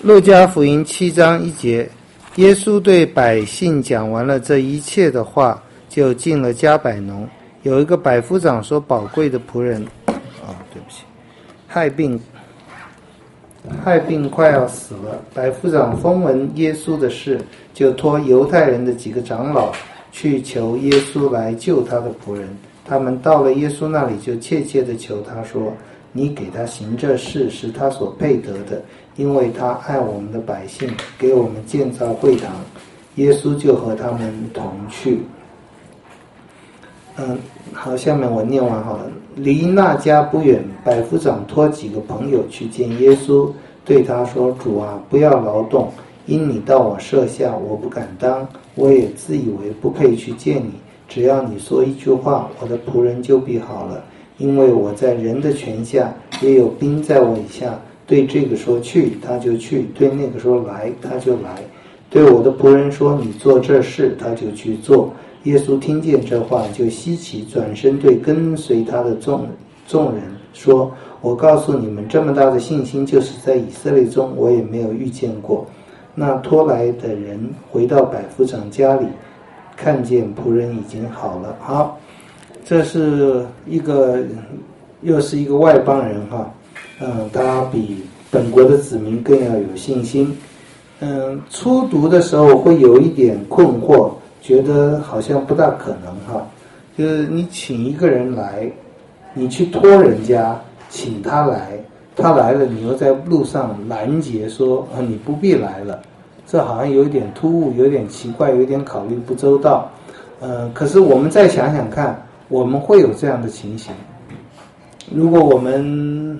路加福音7章1节，耶稣对百姓讲完了这一切的话，就进了迦百农。有一个百夫长说，宝贵的仆人对不起，害病快要死了。百夫长风闻耶稣的事，就托犹太人的几个长老去求耶稣来救他的仆人。他们到了耶稣那里，就切切地求他说，你给他行这事是他所配得的，因为他爱我们的百姓，给我们建造会堂。耶稣就和他们同去。好，下面我念完好了。离那家不远，百夫长托几个朋友去见耶稣，对他说，主啊，不要劳动，因你到我舍下，我不敢当，我也自以为不配去见你，只要你说一句话，我的仆人就必好了。因为我在人的权下，也有兵在我以下，对这个说去，他就去；对那个说来，他就来；对我的仆人说你做这事，他就去做。耶稣听见这话，就稀奇，转身对跟随他的众人说，我告诉你们，这么大的信心，就是在以色列中我也没有遇见过。那拖来的人回到百夫长家里，看见仆人已经好了。好，这是又是一个外邦人哈，他比本国的子民更要有信心。初读的时候会有一点困惑，觉得好像不大可能哈。就是你请一个人来，你去托人家请他来，他来了，你又在路上拦截说你不必来了，这好像有点突兀，有点奇怪，有点考虑不周到。可是我们再想想看，我们会有这样的情形。如果我们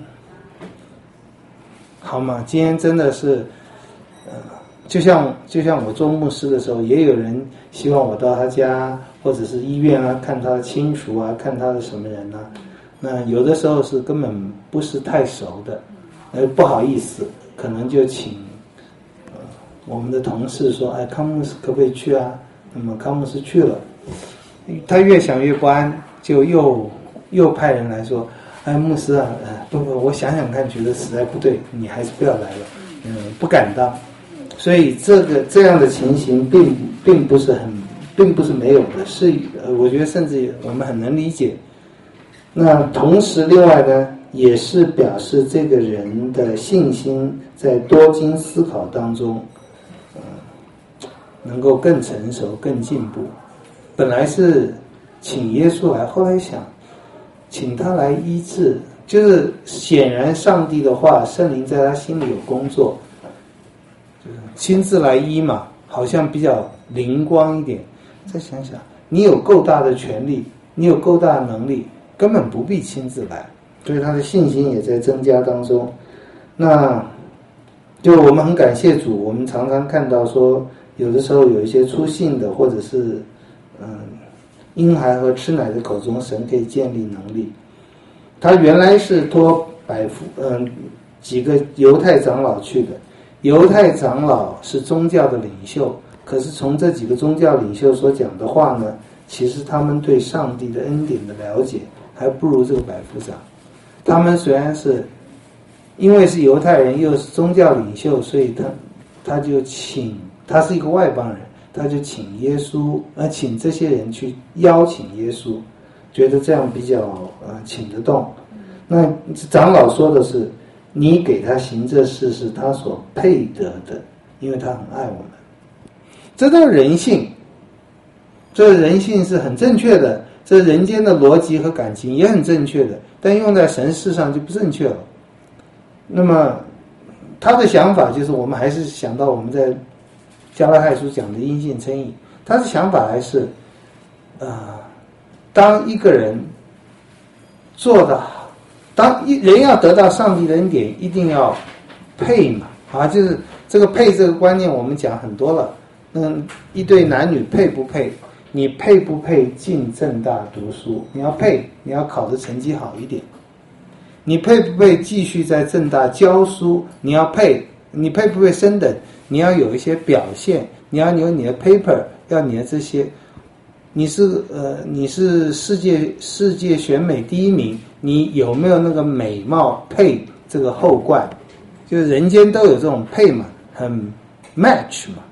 好嘛，今天真的是就像我做牧师的时候，也有人希望我到他家或者是医院啊，看他的亲属啊，看他的什么人啊。那有的时候是根本不是太熟的，不好意思，可能就请我们的同事说，康牧师可不可以去啊？那么康牧师去了，他越想越不安，就又派人来说，牧师啊，不，我想想看，觉得实在不对，你还是不要来了，不敢当。所以这样的情形并不是没有的，是我觉得甚至我们很能理解。那同时另外呢，也是表示这个人的信心在多经思考当中能够更成熟更进步。本来是请耶稣来，后来想请他来医治，就是显然上帝的话，圣灵在他心里有工作，亲自来医嘛，好像比较灵光一点。再想想，你有够大的权力，你有够大的能力，根本不必亲自来，所以他的信心也在增加当中。那就我们很感谢主，我们常常看到说，有的时候有一些出信的，或者是婴孩和吃奶的口中，神可以建立能力。他原来是托几个犹太长老去的，犹太长老是宗教的领袖，可是从这几个宗教领袖所讲的话呢，其实他们对上帝的恩典的了解还不如这个百夫长。他们虽然是因为是犹太人又是宗教领袖，所以他就他是一个外邦人，他就请耶稣请这些人去邀请耶稣，觉得这样比较请得动。那长老说的是，你给他行这事是他所配得的，因为他很爱我们。这都是人性，这人性是很正确的，这人间的逻辑和感情也很正确的，但用在神事上就不正确了。那么他的想法就是，我们还是想到我们在加拉太书讲的因信称义，他的想法还是当一个人做得好，当人要得到上帝的恩典，一定要配嘛，就是这个配这个观念我们讲很多了。一对男女配不配，你配不配进政大读书，你要配，你要考的成绩好一点。你配不配继续在政大教书，你要配，你配不配升等，你要有一些表现，你要有你的 paper， 要你的这些。你是世界选美第一名，你有没有那个美貌配这个后冠？ 就是人间都有这种配嘛，很 match 嘛。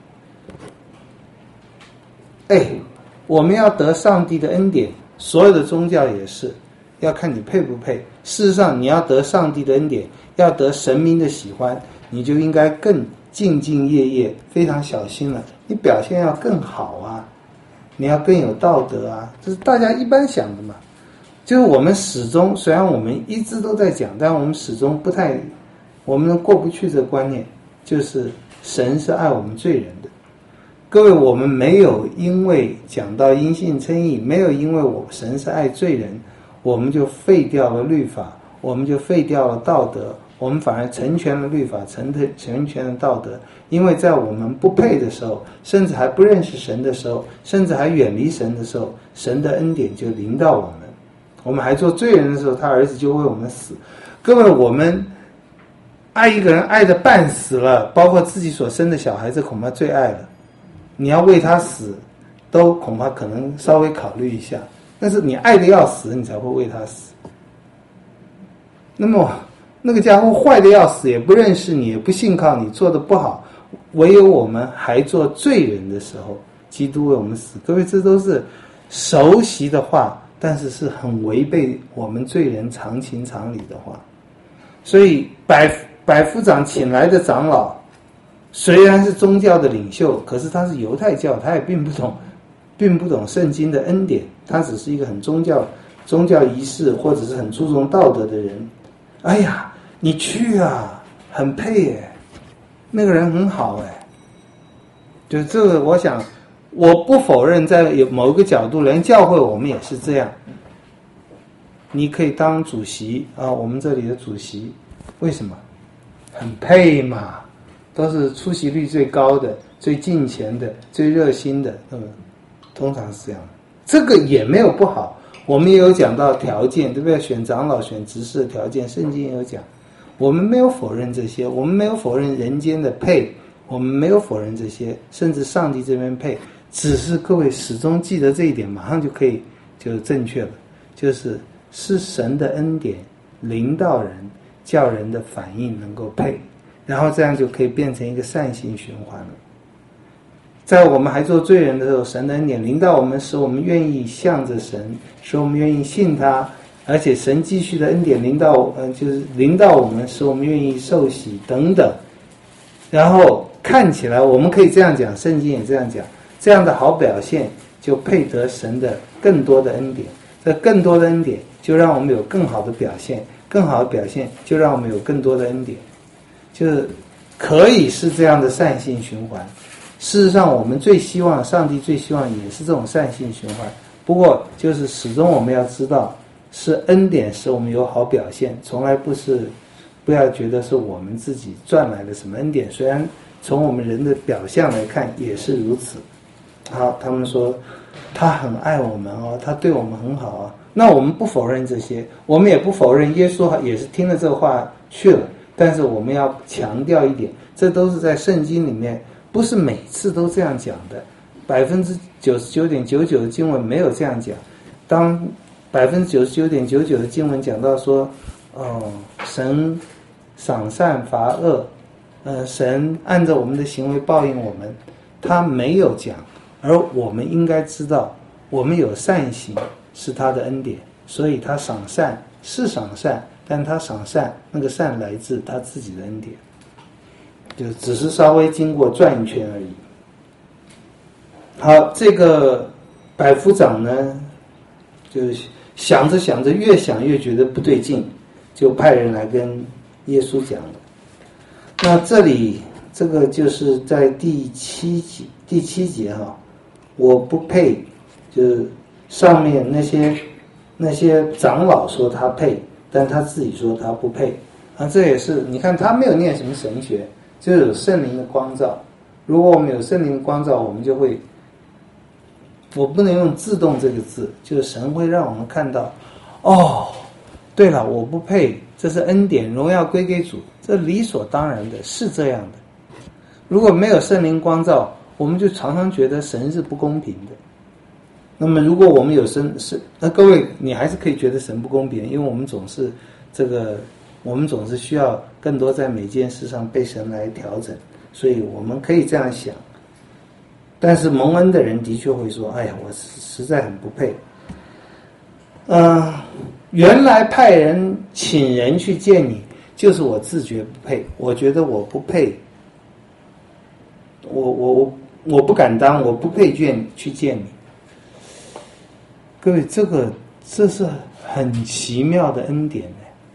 我们要得上帝的恩典，所有的宗教也是要看你配不配。事实上，你要得上帝的恩典，要得神明的喜欢，你就应该更兢兢业业，非常小心了。你表现要更好啊，你要更有道德啊，这是大家一般想的嘛。就是我们始终，虽然我们一直都在讲，但我们始终不太，我们过不去这个观念，就是神是爱我们罪人的。各位，我们没有因为讲到因信称义，没有因为神是爱罪人，我们就废掉了律法，我们就废掉了道德，我们反而成全了律法，成全了道德。因为在我们不配的时候，甚至还不认识神的时候，甚至还远离神的时候，神的恩典就临到我们。我们还做罪人的时候，他儿子就为我们死。各位，我们爱一个人爱得半死了，包括自己所生的小孩子，恐怕最爱了。你要为他死，都恐怕可能稍微考虑一下。但是你爱得要死，你才会为他死。那么那个家伙坏得要死，也不认识你，也不信靠你，做得不好，唯有我们还做罪人的时候，基督为我们死。各位，这都是熟悉的话，但是是很违背我们罪人常情常理的话。所以百夫长请来的长老虽然是宗教的领袖，可是他是犹太教，他也并不懂圣经的恩典，他只是一个很宗教仪式或者是很注重道德的人。哎呀，你去啊，很配耶，那个人很好哎。就这个，我想我不否认，在某一个角度，连教会我们也是这样。你可以当主席啊，我们这里的主席，为什么？很配嘛。都是出席率最高的、最敬虔的、最热心的，通常是这样。这个也没有不好，我们也有讲到条件，对不对？选长老、选执事的条件，圣经也有讲。我们没有否认这些，我们没有否认人间的配，我们没有否认这些，甚至上帝这边配。只是各位始终记得这一点，马上就可以就正确了，就是神的恩典临到人，叫人的反应能够配。然后这样就可以变成一个善性循环了。在我们还做罪人的时候，神的恩典临到我们，使我们愿意向着神，使我们愿意信他，而且神继续的恩典临到就是临到我们，使我们愿意受洗等等。然后看起来我们可以这样讲，圣经也这样讲，这样的好表现就配得神的更多的恩典。这更多的恩典就让我们有更好的表现，更好的表现就让我们有更多的恩典。就是可以是这样的善性循环。事实上我们最希望，上帝最希望也是这种善性循环。不过就是始终我们要知道，是恩典使我们有好表现，从来不要觉得是我们自己赚来的什么恩典，虽然从我们人的表象来看也是如此。好，他们说他很爱我们哦，他对我们很好啊。那我们不否认这些，我们也不否认耶稣也是听了这话去了。但是我们要强调一点，这都是在圣经里面，不是每次都这样讲的。99.99%的经文没有这样讲。当99.99%的经文讲到说，神赏善罚恶，神按照我们的行为报应我们，他没有讲。而我们应该知道，我们有善行是他的恩典，所以他赏善是赏善。但他赏善，那个善来自他自己的恩典，就只是稍微经过转一圈而已。好，这个百夫长呢，就想着想着，越想越觉得不对劲，就派人来跟耶稣讲了。那这里这个就是在第七节哈，我不配，就是上面那些长老说他配。但他自己说他不配啊，这也是你看他没有念什么神学，就有圣灵的光照。如果我们有圣灵的光照，我们就会，我不能用自动这个字，就是神会让我们看到，哦，对了，我不配，这是恩典，荣耀归给主，这理所当然的，是这样的。如果没有圣灵光照，我们就常常觉得神是不公平的。那么如果我们有那各位你还是可以觉得神不公平，因为我们总是这个我们总是需要更多在每件事上被神来调整，所以我们可以这样想。但是蒙恩的人的确会说，哎呀，我实在很不配。原来派人请人去见你，就是我自觉不配，我觉得我不配，我不敢当，我不配去见你。各位，这是很奇妙的恩典。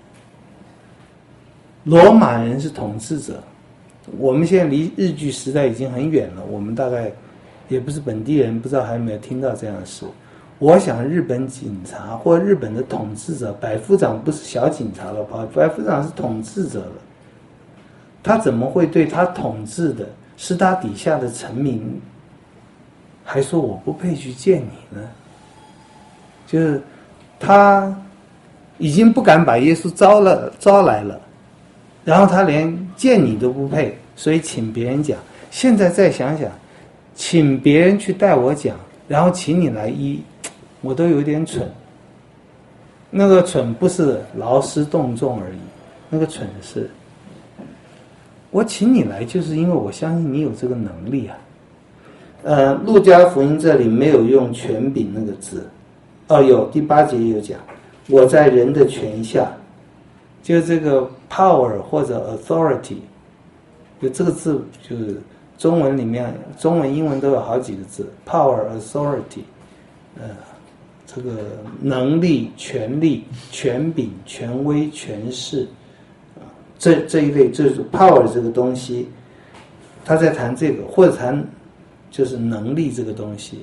罗马人是统治者，我们现在离日据时代已经很远了，我们大概也不是本地人，不知道还有没有听到这样的事。我想日本警察或日本的统治者，百夫长不是小警察了，百夫长是统治者了，他怎么会对他统治的是他底下的臣民还说我不配去见你呢？就是他已经不敢把耶稣招来了，然后他连见你都不配，所以请别人讲。现在再想想，请别人去带我讲，然后请你来医，我都有点蠢。那个蠢不是劳师动众而已，那个蠢是我请你来，就是因为我相信你有这个能力啊。路加福音这里没有用权柄那个字，有第8节有讲，我在人的权下，就这个 power 或者 authority， 就这个字就是中文里面，中文英文都有好几个字 power authority， 这个能力、权力、权柄、权威、权势，这一类，就是 power 这个东西，他在谈这个，或者谈就是能力这个东西。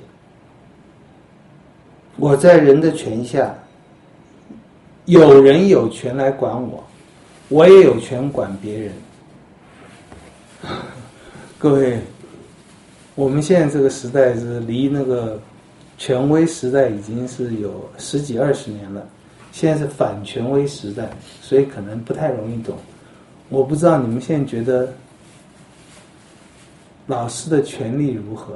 我在人的权下，有人有权来管我，我也有权管别人。各位，我们现在这个时代是离那个权威时代已经是有10几20年了，现在是反权威时代，所以可能不太容易懂。我不知道你们现在觉得老师的权利如何？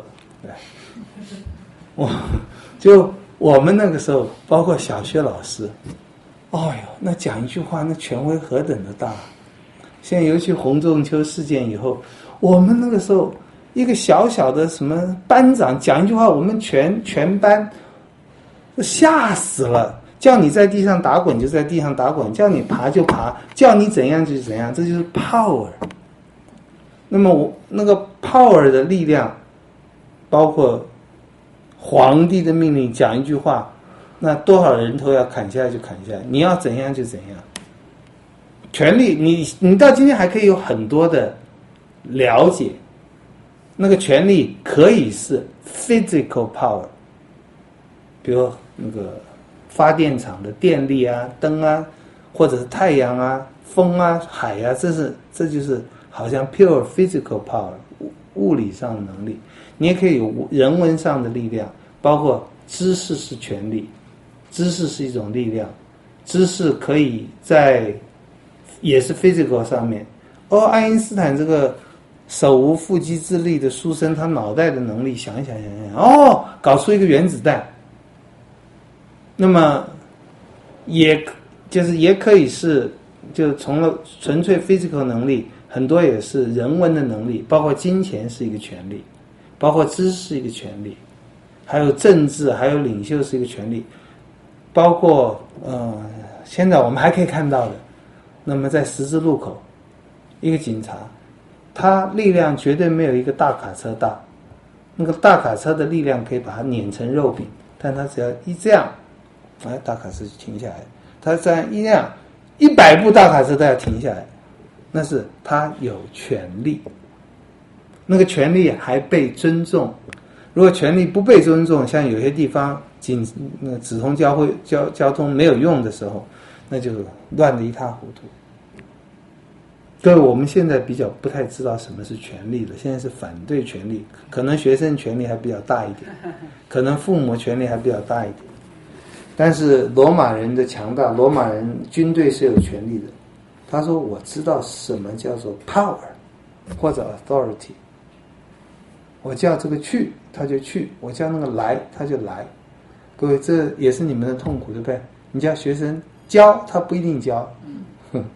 我们那个时候，包括小学老师，那讲一句话，那权威何等的大！现在尤其洪仲丘事件以后，我们那个时候一个小小的什么班长讲一句话，我们全班吓死了。叫你在地上打滚就在地上打滚，叫你爬就爬，叫你怎样就怎样，这就是 power。那么那个 power 的力量，包括皇帝的命令讲一句话，那多少人头要砍下来就砍下来，你要怎样就怎样。权力，你到今天还可以有很多的了解。那个权力可以是 physical power， 比如那个发电厂的电力啊、灯啊，或者是太阳啊、风啊、海啊，这就是好像 pure physical power， 物理上的能力。你也可以有人文上的力量，包括知识是权力，知识是一种力量，知识可以也是 physical 上面。爱因斯坦这个手无缚鸡之力的书生，他脑袋的能力想，搞出一个原子弹。那么也可以是，就从了纯粹 physical 能力，很多也是人文的能力，包括金钱是一个权利，包括知识是一个权利，还有政治，还有领袖是一个权利，包括现在我们还可以看到的，那么在十字路口，一个警察，他力量绝对没有一个大卡车大，那个大卡车的力量可以把它碾成肉饼，但他只要一这样，大卡车就停下来，他这样一样，100部大卡车都要停下来，那是他有权利，那个权利还被尊重。如果权利不被尊重，像有些地方那个直通交通没有用的时候，那就乱得一塌糊涂。对，我们现在比较不太知道什么是权利了，现在是反对权利，可能学生权利还比较大一点，可能父母权利还比较大一点。但是罗马人的强大，罗马人军队是有权利的。他说我知道什么叫做 power 或者 authority， 我叫这个去他就去，我叫那个来他就来。各位，这也是你们的痛苦，对不对？你叫学生教他不一定教，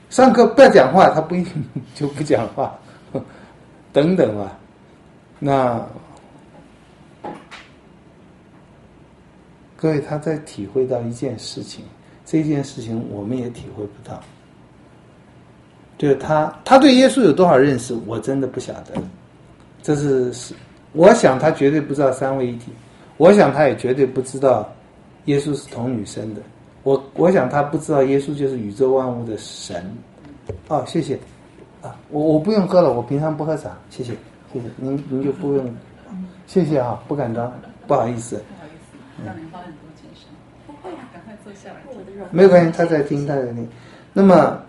上课不要讲话，他不一定就不讲话，等等吧。那各位，他在体会到一件事情，这件事情我们也体会不到。就是他对耶稣有多少认识，我真的不晓得。这是我想他绝对不知道三位一体，我想他也绝对不知道耶稣是童女生的。我想他不知道耶稣就是宇宙万物的神。哦，谢谢。啊，我不用喝了，我平常不喝茶，谢谢，谢谢您就不用，谢谢啊，不敢当，不好意思。 不好意思，让您花很多精神。不会啊，赶快坐下来。 没有关系，他在听，他在听。那么，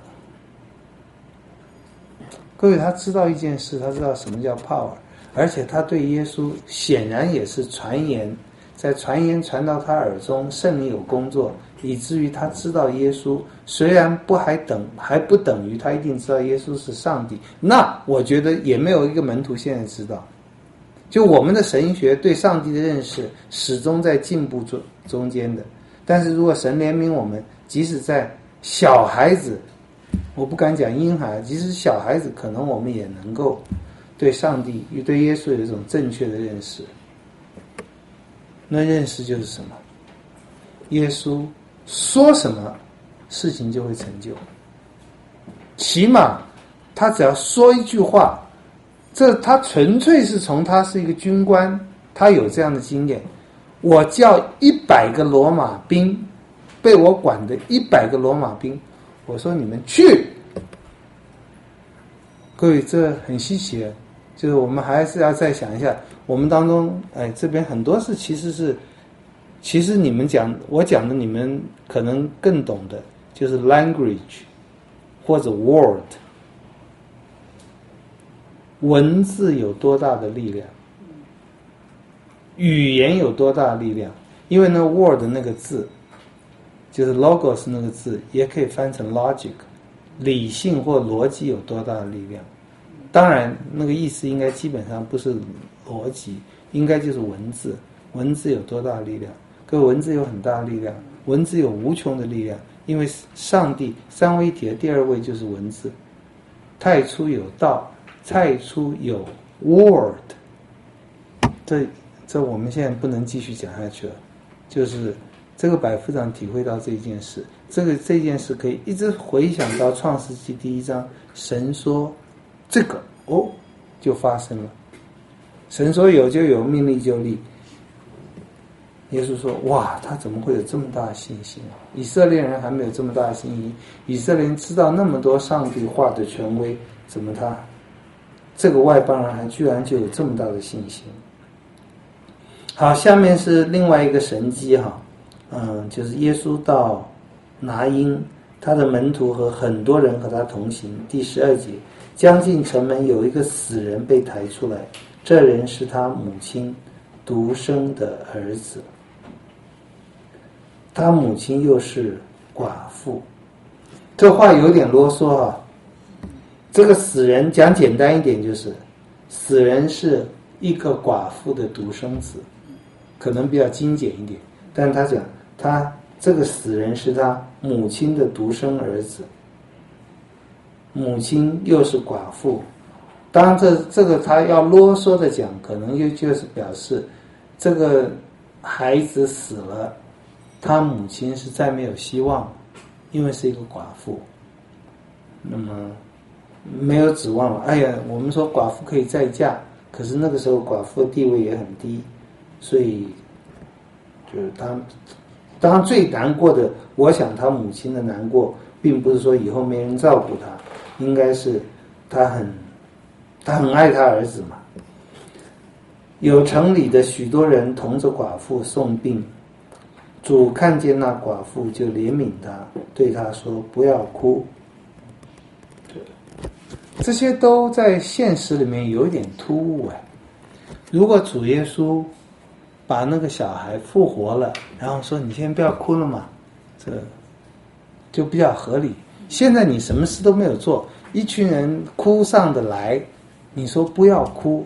各位，他知道一件事，他知道什么叫 power， 而且他对耶稣显然也是传言，在传言传到他耳中，圣灵有工作，以至于他知道耶稣，虽然还不等于他一定知道耶稣是上帝。那我觉得也没有一个门徒现在知道。就我们的神学对上帝的认识始终在进步中间的，但是如果神怜悯我们，即使在小孩子，我不敢讲婴孩，即使小孩子，可能我们也能够对上帝与对耶稣有一种正确的认识。那认识就是什么？耶稣说什么事情就会成就，起码他只要说一句话，这他纯粹是从他是一个军官，他有这样的经验。我叫100个罗马兵，被我管的100个罗马兵，我说你们去。各位，这很稀奇，就是我们还是要再想一下，我们当中，这边很多事其实你们我讲的你们可能更懂的，就是 language 或者 word。文字有多大的力量，语言有多大的力量？因为那 word 那个字就是 logos 那个字，也可以翻成 logic， 理性或逻辑有多大的力量？当然那个意思应该基本上不是逻辑，应该就是文字。文字有多大的力量？各位，文字有很大的力量，文字有无穷的力量，因为上帝三位一体的第二位就是文字。太初有道，太初有 word。 这我们现在不能继续讲下去了，就是这个百夫长体会到这件事，这件事可以一直回想到创世纪第1章，神说这个就发生了，神说有就有，命立就立。耶稣说哇，他怎么会有这么大的信心？以色列人还没有这么大的信心，以色列人知道那么多上帝话的权威，怎么他这个外邦人还居然就有这么大的信心？好，下面是另外一个神迹就是耶稣到拿因，他的门徒和很多人和他同行。第12节，将近城门，有一个死人被抬出来，这人是他母亲独生的儿子，他母亲又是寡妇。这话有点啰嗦这个死人讲简单一点，就是死人是一个寡妇的独生子，可能比较精简一点，但他讲他这个死人是他母亲的独生儿子，母亲又是寡妇。当然这个他要啰嗦的讲，可能就是表示这个孩子死了，他母亲是再没有希望，因为是一个寡妇，那么没有指望了。我们说寡妇可以再嫁，可是那个时候寡妇的地位也很低，所以就是他当然最难过的，我想他母亲的难过并不是说以后没人照顾他，应该是他很爱他儿子嘛。有城里的许多人同着寡妇送殡，主看见那寡妇就怜悯他，对他说不要哭。这些都在现实里面有一点突兀如果主耶稣把那个小孩复活了，然后说你先不要哭了嘛，这就比较合理。现在你什么事都没有做，一群人哭上的来，你说不要哭，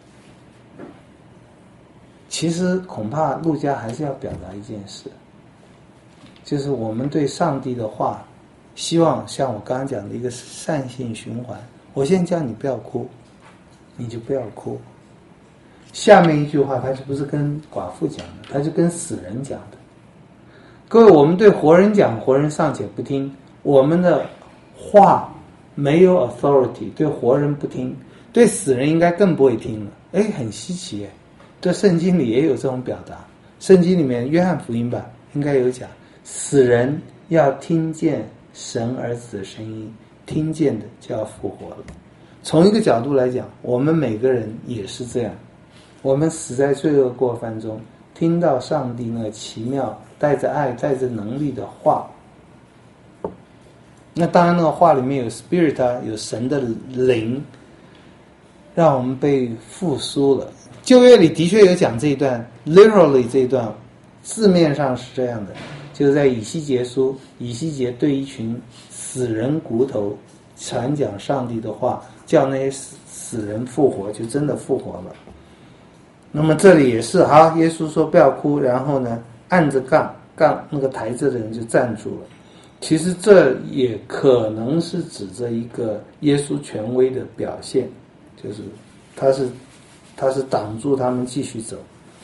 其实恐怕路加还是要表达一件事，就是我们对上帝的话希望像我刚刚讲的一个善性循环。我先叫你不要哭，你就不要哭。下面一句话他就不是跟寡妇讲的，他就跟死人讲的。各位，我们对活人讲，活人尚且不听，我们的话没有 authority， 对活人不听，对死人应该更不会听了。很稀奇耶，对圣经里也有这种表达。圣经里面约翰福音吧应该有讲，死人要听见神儿子的声音，听见的就要复活了。从一个角度来讲，我们每个人也是这样，我们死在罪恶过犯中，听到上帝那个奇妙带着爱带着能力的话，那当然那个话里面有 spirit 啊，有神的灵，让我们被复苏了。旧约里的确有讲这一段 literally 这一段字面上是这样的，就是在以西结书，以西结对一群死人骨头传讲上帝的话，叫那些死人复活，就真的复活了。那么这里也是耶稣说不要哭，然后呢按着杠那个抬着的人就站住了。其实这也可能是指着一个耶稣权威的表现，就是他是挡住他们继续走。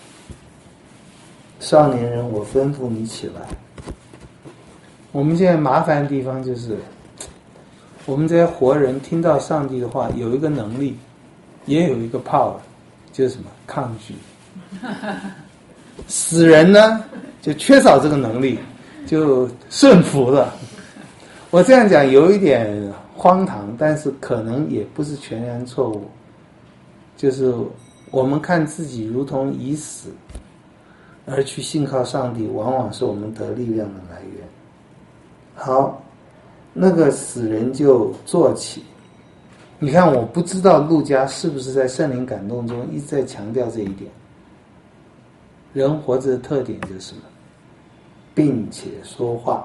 少年人，我吩咐你起来。我们现在麻烦的地方就是，我们这些活人听到上帝的话，有一个能力，也有一个 power， 就是什么？抗拒。死人呢，就缺少这个能力，就顺服了。我这样讲有一点荒唐，但是可能也不是全然错误。就是我们看自己如同已死，而去信靠上帝，往往是我们得力量的来源。好，那个死人就坐起。你看，我不知道路加是不是在圣灵感动中一直在强调这一点。人活着的特点就是什么？并且说话。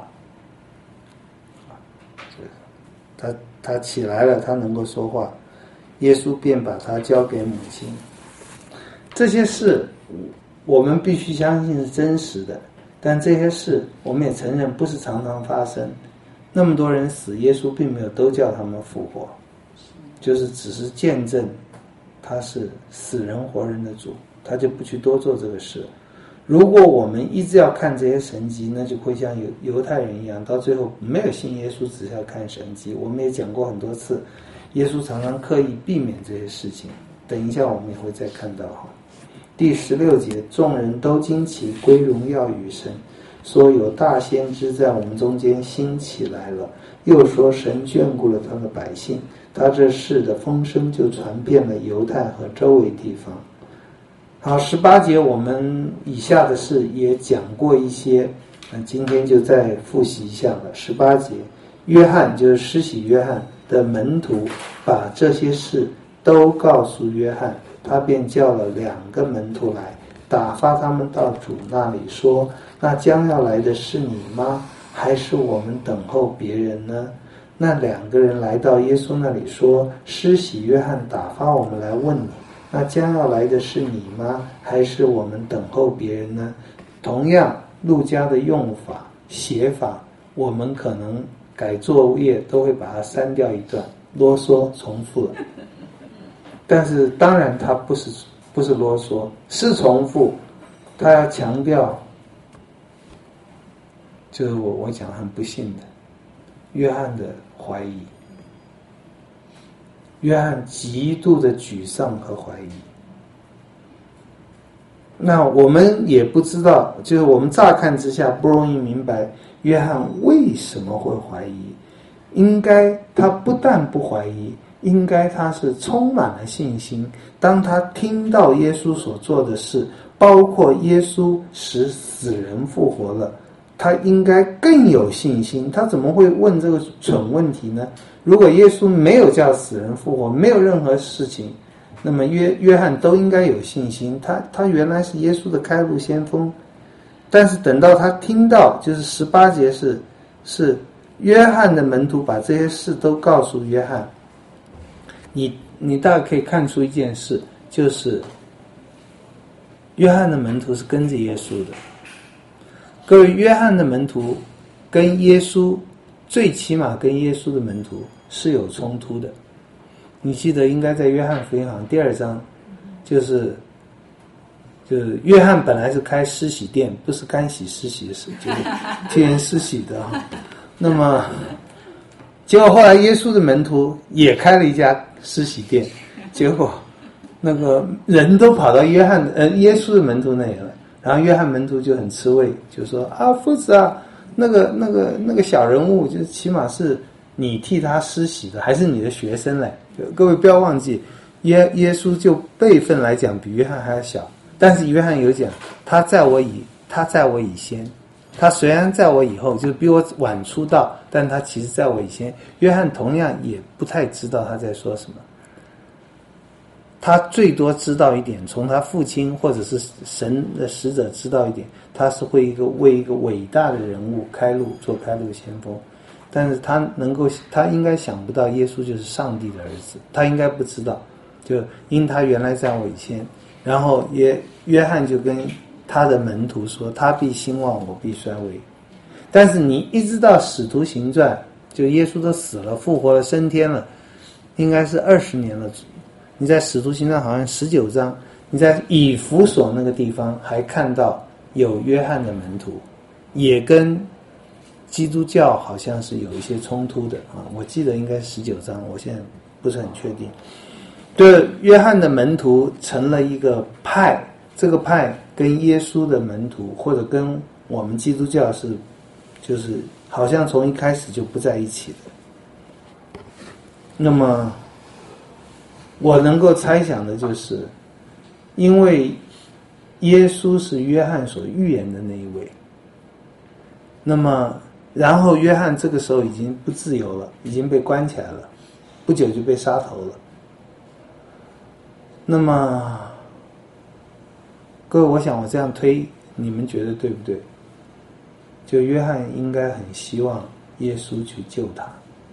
他起来了，他能够说话，耶稣便把他交给母亲。这些事我们必须相信是真实的，但这些事我们也承认不是常常发生。那么多人死，耶稣并没有都叫他们复活，就是只是见证他是死人活人的主，他就不去多做这个事。如果我们一直要看这些神迹，那就会像犹太人一样，到最后没有信耶稣，只是要看神迹。我们也讲过很多次，耶稣常常刻意避免这些事情。等一下我们也会再看到。第16节，众人都惊奇，归荣耀与神，说有大先知在我们中间兴起来了，又说神眷顾了他的百姓，他这事的风声就传遍了犹太和周围地方。好，18节我们以下的事也讲过一些，今天就再复习一下了。18节，约翰就是施洗约翰的门徒把这些事都告诉约翰，他便叫了2个门徒来，打发他们到主那里，说：那将要来的是你吗？还是我们等候别人呢？那2个人来到耶稣那里说：施洗约翰打发我们来问你，那将要来的是你吗？还是我们等候别人呢？同样，路加的用法、写法，我们可能改作业都会把它删掉一段，啰嗦重复了。但是当然它不是啰嗦，是重复，他要强调，就是我讲很不幸的，约翰的怀疑。约翰极度的沮丧和怀疑。那我们也不知道，就是我们乍看之下不容易明白约翰为什么会怀疑。应该他不但不怀疑，应该他是充满了信心。当他听到耶稣所做的事，包括耶稣使死人复活了，他应该更有信心。他怎么会问这个蠢问题呢？如果耶稣没有叫死人复活，没有任何事情，那么约翰都应该有信心。他原来是耶稣的开路先锋。但是等到他听到，就是18节是约翰的门徒把这些事都告诉约翰。你大概可以看出一件事，就是约翰的门徒是跟着耶稣的。各位，约翰的门徒跟耶稣最起码跟耶稣的门徒是有冲突的。你记得应该在约翰福音好像第2章，就是约翰本来是开施洗店，不是干洗施洗的事，就是替人施洗的啊。那么结果后来耶稣的门徒也开了一家施洗店，结果那个人都跑到耶稣的门徒那里了，然后约翰门徒就很吃味，就说啊，夫子啊，那个小人物，就是起码是你替他施洗的，还是你的学生嘞？各位不要忘记，耶稣就辈分来讲比约翰还要小，但是约翰有讲，他在我以先，他虽然在我以后，就是比我晚出道，但他其实在我以前。约翰同样也不太知道他在说什么，他最多知道一点，从他父亲或者是神的使者知道一点，他是为一个伟大的人物开路，做开路先锋。但是他应该想不到耶稣就是上帝的儿子，他应该不知道，就因他原来在我以前。然后约翰就跟他的门徒说，他必兴旺，我必衰微。但是你一直到使徒行传，就耶稣都死了复活了升天了，应该是20年了。你在使徒行传好像19章，你在以弗所那个地方还看到有约翰的门徒，也跟基督教好像是有一些冲突的啊，我记得应该是19章，我现在不是很确定。对，约翰的门徒成了一个派，这个派跟耶稣的门徒或者跟我们基督教就是好像从一开始就不在一起的。那么我能够猜想的就是，因为耶稣是约翰所预言的那一位，那么然后约翰这个时候已经不自由了，已经被关起来了，不久就被杀头了。那么各位，我想我这样推，你们觉得对不对？就约翰应该很希望耶稣去救他，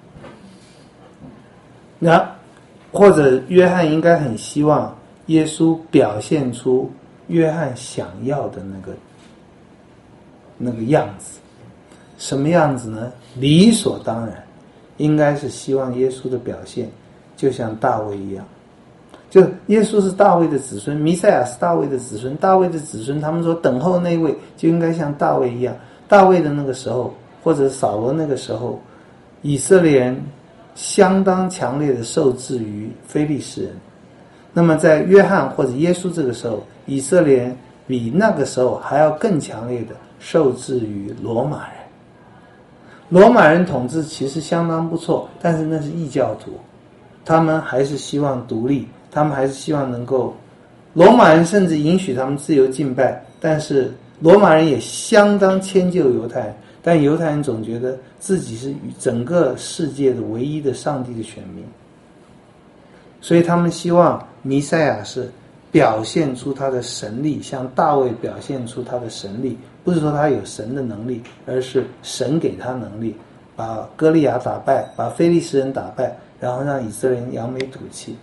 或者约翰应该很希望耶稣表现出约翰想要的那个样子。什么样子呢？理所当然应该是希望耶稣的表现就像大卫一样，就耶稣是大卫的子孙，弥赛亚是大卫的子孙，大卫的子孙他们说等候那位就应该像大卫一样。大卫的那个时候，或者扫罗那个时候，以色列人相当强烈的受制于非利士人。那么在约翰或者耶稣这个时候，以色列人比那个时候还要更强烈的受制于罗马人。罗马人统治其实相当不错，但是那是异教徒，他们还是希望独立，他们还是希望能够，罗马人甚至允许他们自由敬拜，但是罗马人也相当迁就犹太人，但犹太人总觉得自己是整个世界的唯一的上帝的选民，所以他们希望弥赛亚是表现出他的神力，像大卫表现出他的神力，不是说他有神的能力，而是神给他能力，把歌利亚打败，把非利士人打败，然后让以色列人扬眉吐气。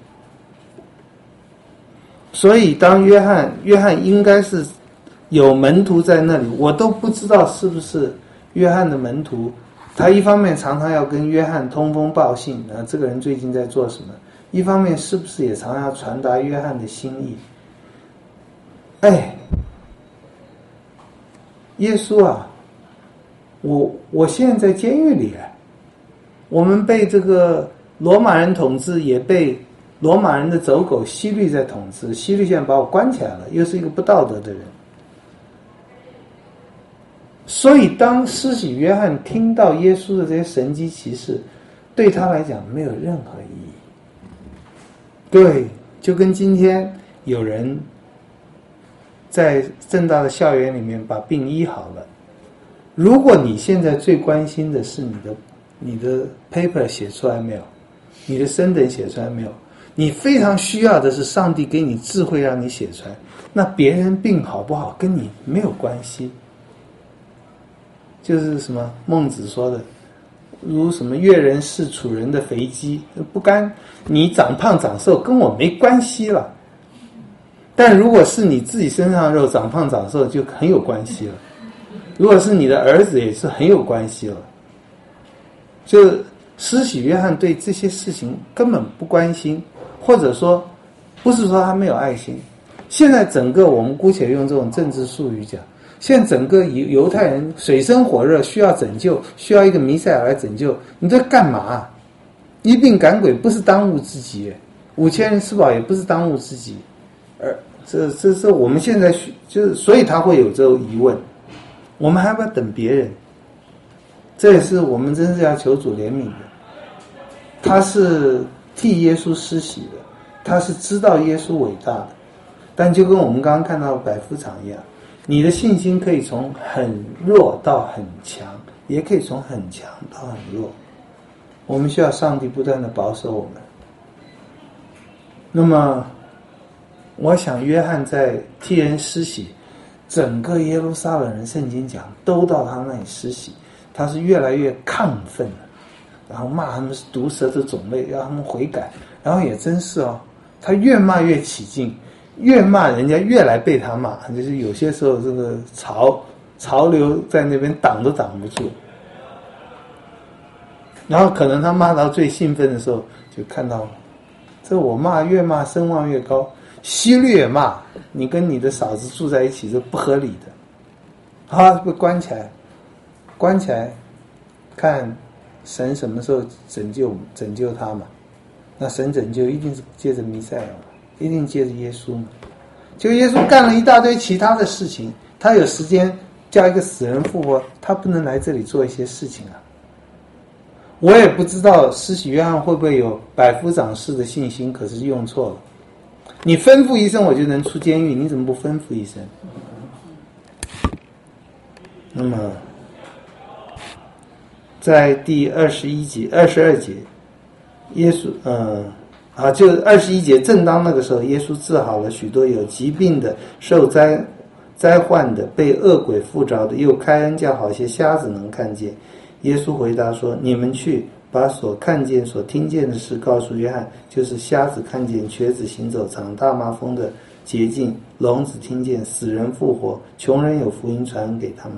所以当约翰应该是有门徒在那里，我都不知道是不是约翰的门徒，他一方面常常要跟约翰通风报信，这个人最近在做什么，一方面是不是也常常要传达约翰的心意。耶稣啊，我现在在监狱里，我们被这个罗马人统治，也被罗马人的走狗希律在统治，希律现在把我关起来了，又是一个不道德的人。所以当施洗约翰听到耶稣的这些神迹奇事，对他来讲没有任何意义。对，就跟今天有人在政大的校园里面把病医好了，如果你现在最关心的是你的 paper 写出来没有，你的升等写出来没有，你非常需要的是上帝给你智慧让你写出来，那别人病好不好跟你没有关系。就是什么孟子说的，如什么越人是楚人的肥鸡，不干你长胖长瘦跟我没关系了。但如果是你自己身上的肉长胖长瘦就很有关系了，如果是你的儿子也是很有关系了。 就是施洗约翰对这些事情根本不关心，或者说不是说他没有爱心。现在整个我们姑且用这种政治术语讲，现在整个犹太人水深火热，需要拯救，需要一个弥赛亚来拯救，你在干嘛？一并赶鬼不是当务之急，5000人吃饱也不是当务之急，这我们现在就是所以他会有这种疑问，我们还要不要等别人？这也是我们真是要求主怜悯的。他是替耶稣施洗的，他是知道耶稣伟大的，但就跟我们刚刚看到的百夫长一样，你的信心可以从很弱到很强，也可以从很强到很弱。我们需要上帝不断的保守我们。那么我想约翰在替人施洗，整个耶路撒冷人圣经讲都到他那里施洗，他是越来越亢奋了，然后骂他们是毒蛇的种类，让他们悔改，然后也真是他越骂越起劲，越骂人家越来被他骂，就是有些时候这个潮流在那边挡都挡不住。然后可能他骂到最兴奋的时候，就看到这我越骂声望越高，希律也骂你跟你的嫂子住在一起，这不合理的，好，被关起来，看神什么时候拯救他嘛？那神拯救一定是借着弥赛亚嘛，一定借着耶稣嘛。就耶稣干了一大堆其他的事情，他有时间叫一个死人复活，他不能来这里做一些事情啊。我也不知道施洗约翰会不会有百夫长式的信心，可是用错了。你吩咐一声我就能出监狱，你怎么不吩咐一声？那么在第22节，耶稣就21节，正当那个时候，耶稣治好了许多有疾病的、受灾患的、被恶鬼附着的，又开恩叫好些瞎子能看见。耶稣回答说：你们去把所看见所听见的事告诉约翰，就是瞎子看见，瘸子行走，长大麻风的洁净，聋子听见，死人复活，穷人有福音传给他们。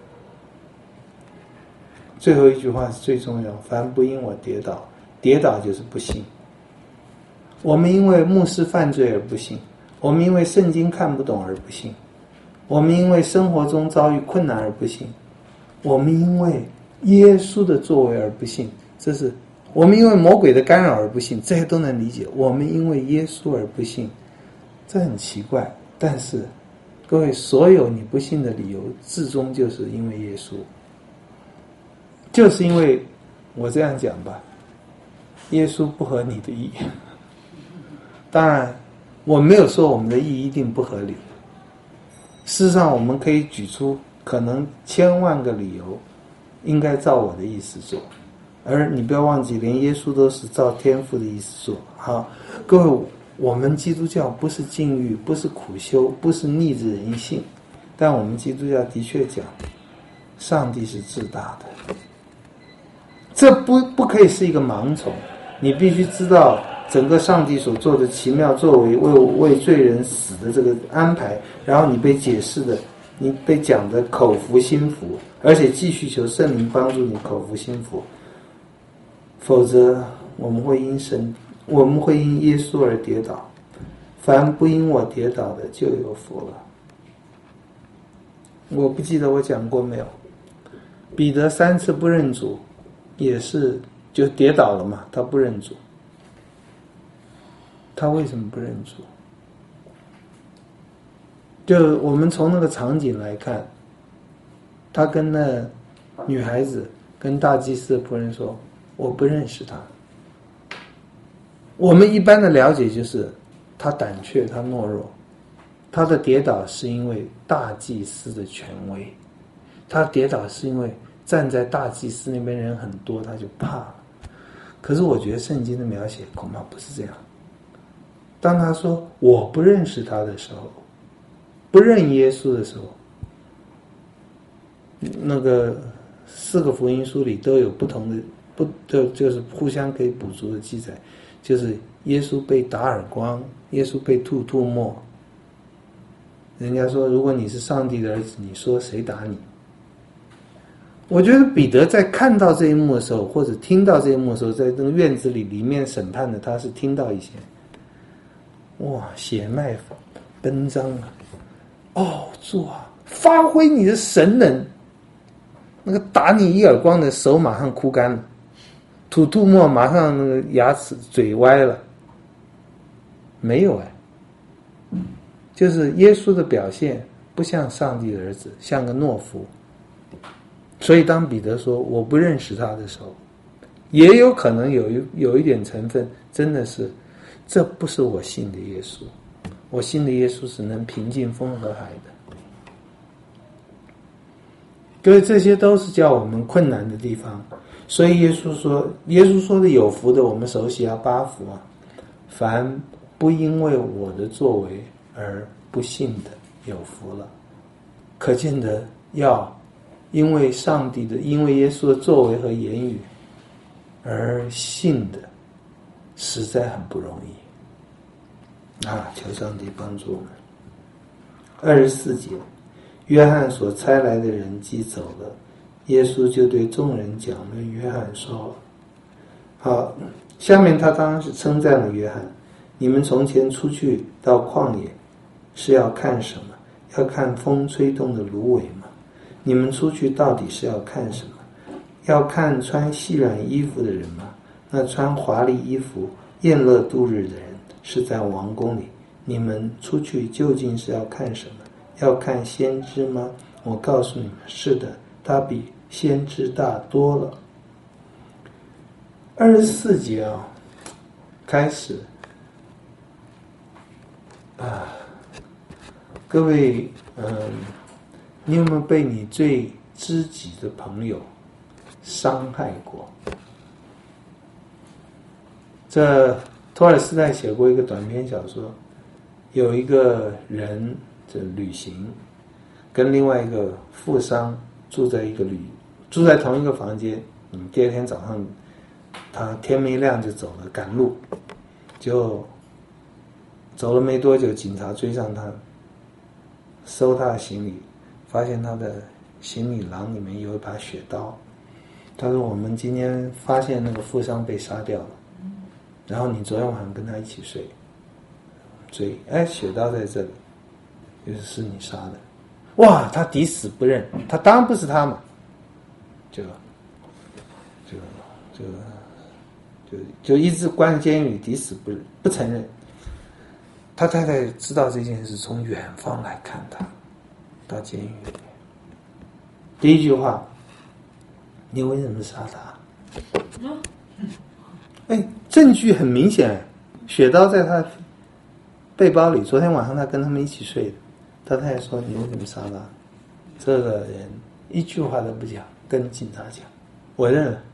最后一句话是最重要，凡不因我跌倒，跌倒就是不信。我们因为牧师犯罪而不信，我们因为圣经看不懂而不信，我们因为生活中遭遇困难而不信，我们因为耶稣的作为而不信，这是我们因为魔鬼的干扰而不信，这些都能理解。我们因为耶稣而不信，这很奇怪，但是各位，所有你不信的理由至终就是因为耶稣，就是因为我这样讲吧，耶稣不合你的意。当然我没有说我们的意一定不合理，事实上我们可以举出可能1000万个理由应该照我的意思做，而你不要忘记，连耶稣都是照天父的意思做。好，各位，我们基督教不是禁欲，不是苦修，不是逆着人性，但我们基督教的确讲上帝是至大的，这不可以是一个盲从，你必须知道整个上帝所做的奇妙作为，为罪人死的这个安排，然后你被解释的，你被讲的口服心服，而且继续求圣灵帮助你口服心服，否则我们会因耶稣而跌倒。凡不因我跌倒的就有福了。我不记得我讲过没有，彼得3次不认主，也是就跌倒了嘛，他不认主。他为什么不认主？就我们从那个场景来看，他跟那女孩子跟大祭司的仆人说，我不认识他。我们一般的了解就是他胆怯，他懦弱，他的跌倒是因为大祭司的权威，他跌倒是因为站在大祭司那边人很多，他就怕了。可是我觉得圣经的描写恐怕不是这样。当他说我不认识他的时候，不认耶稣的时候，那个4个福音书里都有不同的就是互相可以补足的记载，就是耶稣被打耳光，耶稣被吐沫。人家说如果你是上帝的儿子，你说谁打你？ 我觉得彼得在看到这一幕的时候，或者听到这一幕的时候，在那个院子里面审判的，他是听到一些，哇，血脉奔张啊！哦，主啊，发挥你的神能，那个打你一耳光的手马上枯干了，吐沫马上那个牙齿嘴歪了，没有哎，就是耶稣的表现不像上帝的儿子，像个懦夫。所以当彼得说我不认识他的时候，也有可能有一点成分真的是，这不是我信的耶稣，我信的耶稣是能平静风和海的。各位，这些都是叫我们困难的地方。所以耶稣说的有福的，我们熟悉啊，8福啊，凡不因为我的作为而不信的有福了。可见得要因为上帝的，因为耶稣的作为和言语而信的，实在很不容易啊！求上帝帮助我们。24节，约翰所差来的人既走了，耶稣就对众人讲论约翰说：好，下面他当然是称赞了约翰。你们从前出去到旷野是要看什么？要看风吹动的芦苇吗？你们出去到底是要看什么？要看穿细软衣服的人吗？那穿华丽衣服宴乐度日的人是在王宫里。你们出去究竟是要看什么？要看先知吗？我告诉你们，是的，他比先知大多了。24节啊，开始啊，各位，你有没有被你最知己的朋友伤害过？这托尔斯泰写过一个短篇小说，有一个人这旅行，跟另外一个富商住在同一个房间。第二天早上，他天没亮就走了，赶路，就走了没多久，警察追上他，搜他的行李，发现他的行李囊里面有一把雪刀。他说：“我们今天发现那个富商被杀掉了，然后你昨天晚上跟他一起睡，所以雪刀在这里，就是你杀的。”哇，他抵死不认，他当然不是他嘛，就一直关监狱里，抵死不承认。他太太知道这件事，从远方来看他，到监狱里。第一句话：“你为什么杀他？”证据很明显，雪刀在他背包里。昨天晚上他跟他们一起睡的。他太太说：“你为什么杀他？”这个人一句话都不讲，跟警察讲：“我认了。”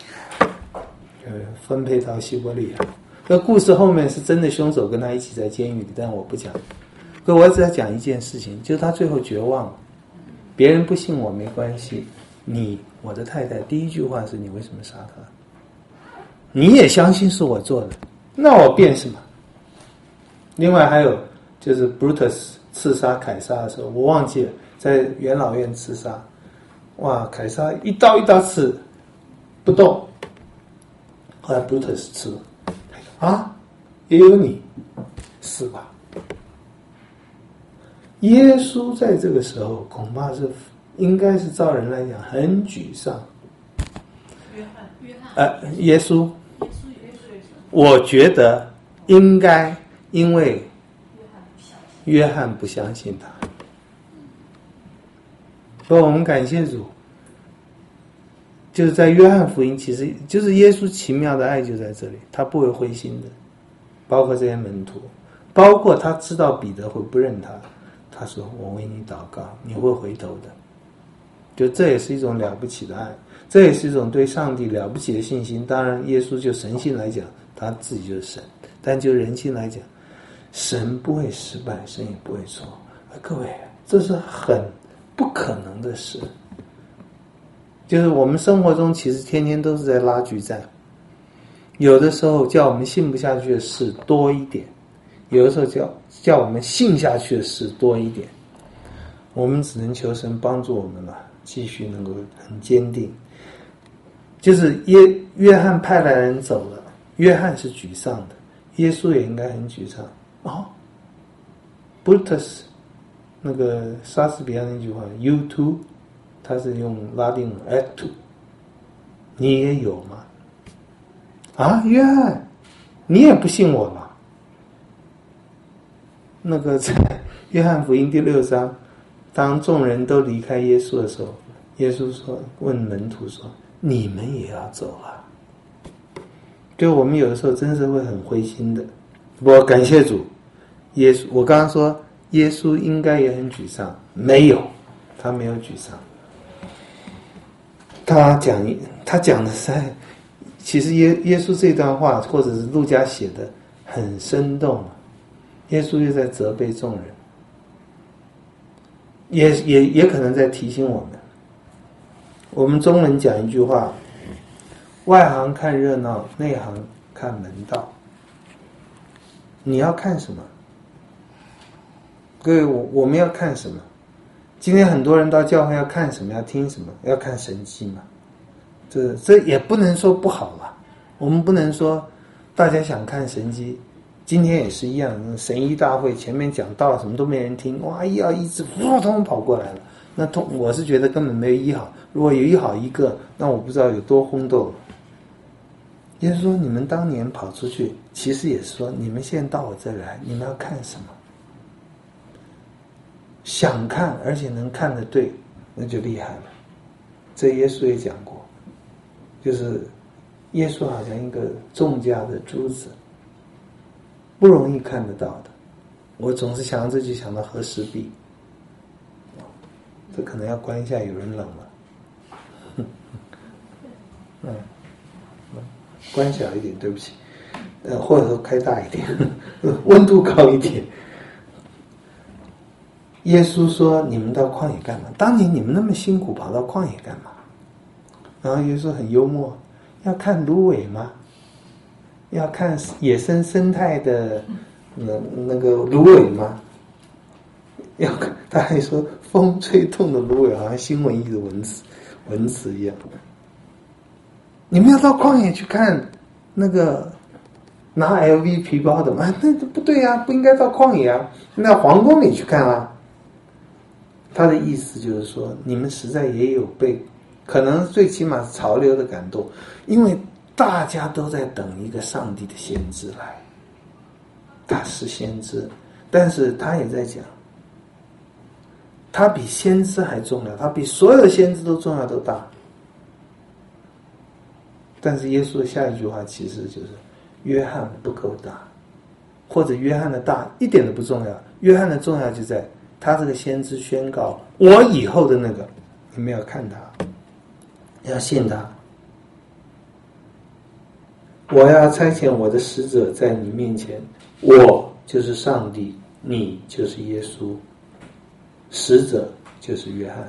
分配到西伯利亚。这故事后面是真的凶手跟他一起在监狱里，但我不讲。我只要讲一件事情，就是他最后绝望了。别人不信我没关系，我的太太第一句话是：“你为什么杀他？”你也相信是我做的，那我辩什么？另外还有就是 Brutus 刺杀凯撒的时候，我忘记了，在元老院刺杀，哇，凯撒一刀一刀刺不动，后来 Brutus 刺了，啊，也有你，是吧？耶稣在这个时候恐怕是应该是照人来讲很沮丧。耶稣，我觉得应该因为约翰不相信他。所以我们感谢主，就是在约翰福音，其实就是耶稣奇妙的爱就在这里，他不会灰心的，包括这些门徒，包括他知道彼得会不认他，他说：“我为你祷告，你会回头的。”就这也是一种了不起的爱，这也是一种对上帝了不起的信心。当然耶稣就神性来讲，他自己就是神，但就人性来讲，神不会失败，神也不会错。各位，这是很不可能的事。就是我们生活中其实天天都是在拉锯战，有的时候叫我们信不下去的事多一点，有的时候叫我们信下去的事多一点，我们只能求神帮助我们了。 继续能够很坚定。就是约翰派来的人走了，约翰是沮丧的，耶稣也应该很沮丧。Brutus 那个莎士比亚那句话 You too， 他是用拉丁文 et tu， 你也有吗？约翰，你也不信我吗？那个在约翰福音第6章，当众人都离开耶稣的时候，耶稣说，问门徒说，你们也要走啊？就我们有的时候真是会很灰心的。不过感谢主，耶稣，我刚刚说耶稣应该也很沮丧，没有，他没有沮丧。他讲的是，其实耶稣这段话或者是路加写的很生动，耶稣又在责备众人，也可能在提醒我们。我们中文讲一句话，外行看热闹，内行看门道。你要看什么？各位，我们要看什么？今天很多人到教会要看什么？要听什么？要看神迹嘛？这也不能说不好吧？我们不能说大家想看神迹，今天也是一样，神医大会前面讲道什么都没人听，哇，要医治，扑通跑过来了。那我是觉得根本没有医好，如果有医好一个，那我不知道有多轰动。耶稣说，你们当年跑出去，其实也是说，你们现在到我这里来，你们要看什么？想看而且能看得对，那就厉害了。这耶稣也讲过，就是耶稣好像一个重价的珠子，不容易看得到的。我总是想到这就想到和氏璧，这可能要关一下，有人冷了。关小一点，对不起。或者说开大一点，温度高一点。耶稣说，你们到旷野干嘛？当年你们那么辛苦跑到旷野干嘛？然后耶稣很幽默，要看芦苇吗？要看野生生态的那个芦苇吗？要看，他还说风吹动的芦苇好像新闻艺的文词一样。你们要到旷野去看那个拿 LV 皮包的吗？那不对啊，不应该到旷野啊，那皇宫里去看啊。他的意思就是说，你们实在也有被，可能最起码是潮流的感动，因为大家都在等一个上帝的先知来，他是先知，但是他也在讲，他比先知还重要，他比所有的先知都重要都大。但是耶稣的下一句话其实就是约翰不够大，或者约翰的大一点都不重要，约翰的重要就在他这个先知宣告，我以后的那个，你们要看他，要信他。我要差遣我的使者在你面前，我就是上帝，你就是耶稣，使者就是约翰。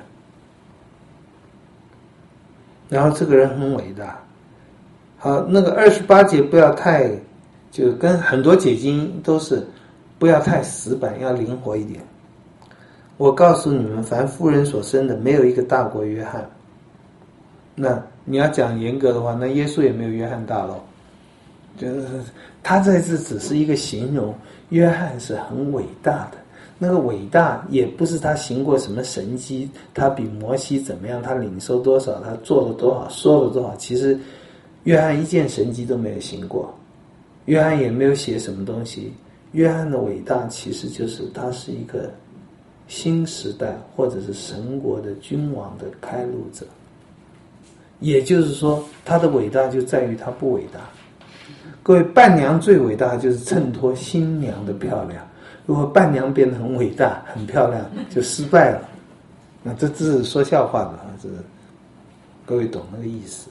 然后这个人很伟大。好，那个28节不要太，就跟很多解经都是不要太死板，要灵活一点。我告诉你们，凡妇人所生的，没有一个大过约翰。那你要讲严格的话，那耶稣也没有约翰大咯。就是他在这只是一个形容，约翰是很伟大的。那个伟大也不是他行过什么神迹，他比摩西怎么样，他领受多少，他做了多少，说了多少。其实约翰一件神迹都没有行过，约翰也没有写什么东西。约翰的伟大其实就是他是一个新时代或者是神国的君王的开路者。也就是说，他的伟大就在于他不伟大。各位，伴娘最伟大就是衬托新娘的漂亮。如果伴娘变得很伟大很漂亮，就失败了。那这是说笑话的啊，这各位懂那个意思。